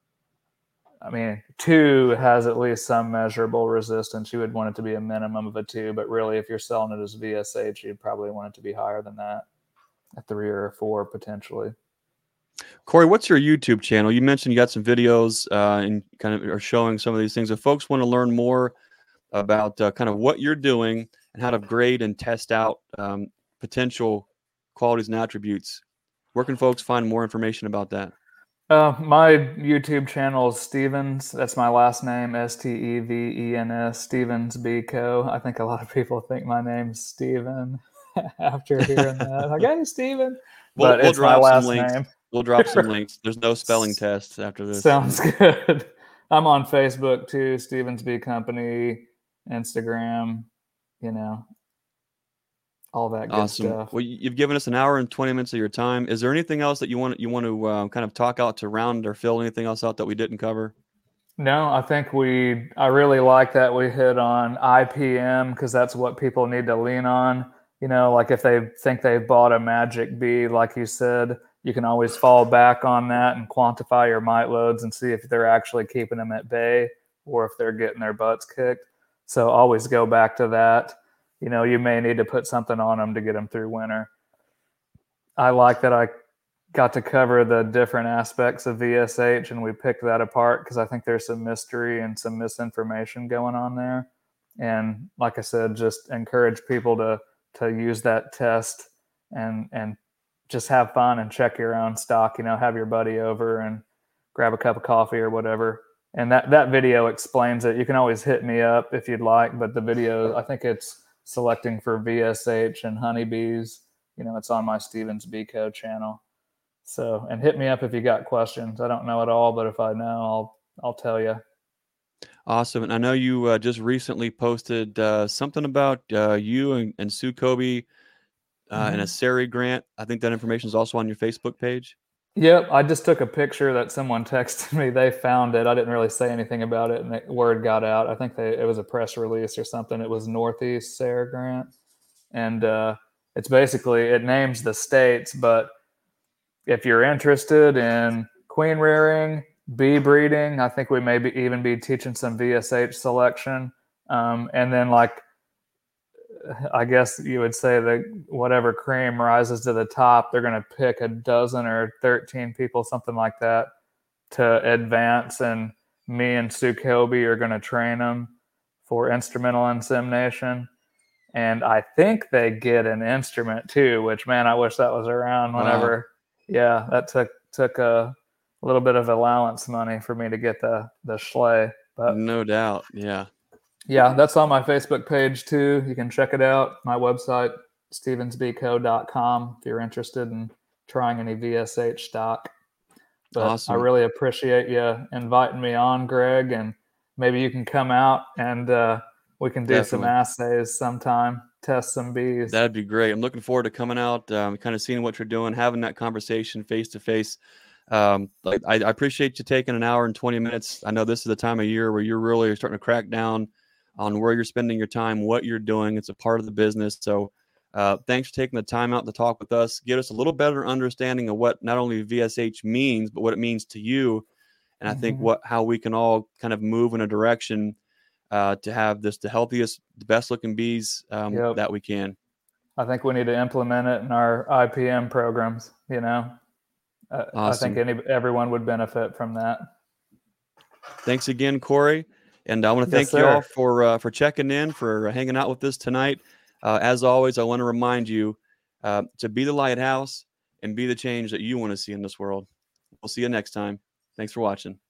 I mean, two has at least some measurable resistance. You would want it to be a minimum of a two, but really if you're selling it as V S H, you'd probably want it to be higher than that, a three or a four potentially. Corey, what's your YouTube channel? You mentioned you got some videos uh, and kind of are showing some of these things. If folks want to learn more about uh, kind of what you're doing and how to grade and test out um, potential qualities and attributes, where can folks find more information about that? Uh, my YouTube channel is Stevens. That's my last name, S T E V E N S, Stevens B Co. I think a lot of people think my name's Steven after hearing that. Like, hey, Steven. We'll, but we'll it's my last links. name. We'll drop some links. There's no spelling tests after this. Sounds good. I'm on Facebook too, Stevens B Company, Instagram, you know, all that good awesome. stuff. Well, you've given us an hour and twenty minutes of your time. Is there anything else that you want you want to uh, kind of talk out to round or fill anything else out that we didn't cover? No, I think we, I really like that we hit on I P M because that's what people need to lean on. You know, like if they think they've bought a Magic Bee, like you said, you can always fall back on that and quantify your mite loads and see if they're actually keeping them at bay or if they're getting their butts kicked. So always go back to that. You know, you may need to put something on them to get them through winter. I like that I got to cover the different aspects of V S H and we picked that apart because I think there's some mystery and some misinformation going on there. And like I said, just encourage people to to use that test and and just have fun and check your own stock, you know, have your buddy over and grab a cup of coffee or whatever. And that, that video explains it. You can always hit me up if you'd like, but the video, I think it's selecting for V S H and honeybees. You know, it's on my Stevens B Co channel. So, and hit me up if you got questions. I don't know it all, but if I know, I'll, I'll tell you. Awesome. And I know you uh, just recently posted uh, something about uh, you and, and Sue Kobe uh, mm-hmm. and a S A R I grant. I think that information is also on your Facebook page. Yep. I just took a picture that someone texted me. They found it. I didn't really say anything about it, and the word got out. I think they, it was a press release or something. It was Northeast S A R I grant. And uh, it's basically, it names the states, but if you're interested in queen rearing, bee breeding, I think we may be even be teaching some V S H selection. Um, and then like, I guess you would say that whatever cream rises to the top, they're going to pick a dozen or thirteen people, something like that, to advance. And me and Sue Kobe are going to train them for instrumental insemination. And I think they get an instrument too, which, man, I wish that was around whenever. Wow. Yeah, that took took a, a little bit of allowance money for me to get the, the Schley. But no doubt, yeah. Yeah, that's on my Facebook page too. You can check it out. My website, stevens b co dot com, if you're interested in trying any V S H stock. But awesome. I really appreciate you inviting me on, Greg, and maybe you can come out and uh, we can do Definitely. some assays sometime, test some bees. That'd be great. I'm looking forward to coming out, um, kind of seeing what you're doing, having that conversation face to face. Um, like I, I appreciate you taking an hour and twenty minutes. I know this is the time of year where you're really starting to crack down on where you're spending your time, what you're doing. It's a part of the business. So uh, thanks for taking the time out to talk with us, give us a little better understanding of what not only V S H means, but what it means to you. And mm-hmm. I think what how we can all kind of move in a direction uh, to have this the healthiest, the best looking bees um, yep. that we can. I think we need to implement it in our I P M programs. You know, uh, Awesome. I think any everyone would benefit from that. Thanks again, Corey. And I want to thank Yes, you all sir. for uh, for checking in, for hanging out with us tonight. Uh, as always, I want to remind you uh, to be the lighthouse and be the change that you want to see in this world. We'll see you next time. Thanks for watching.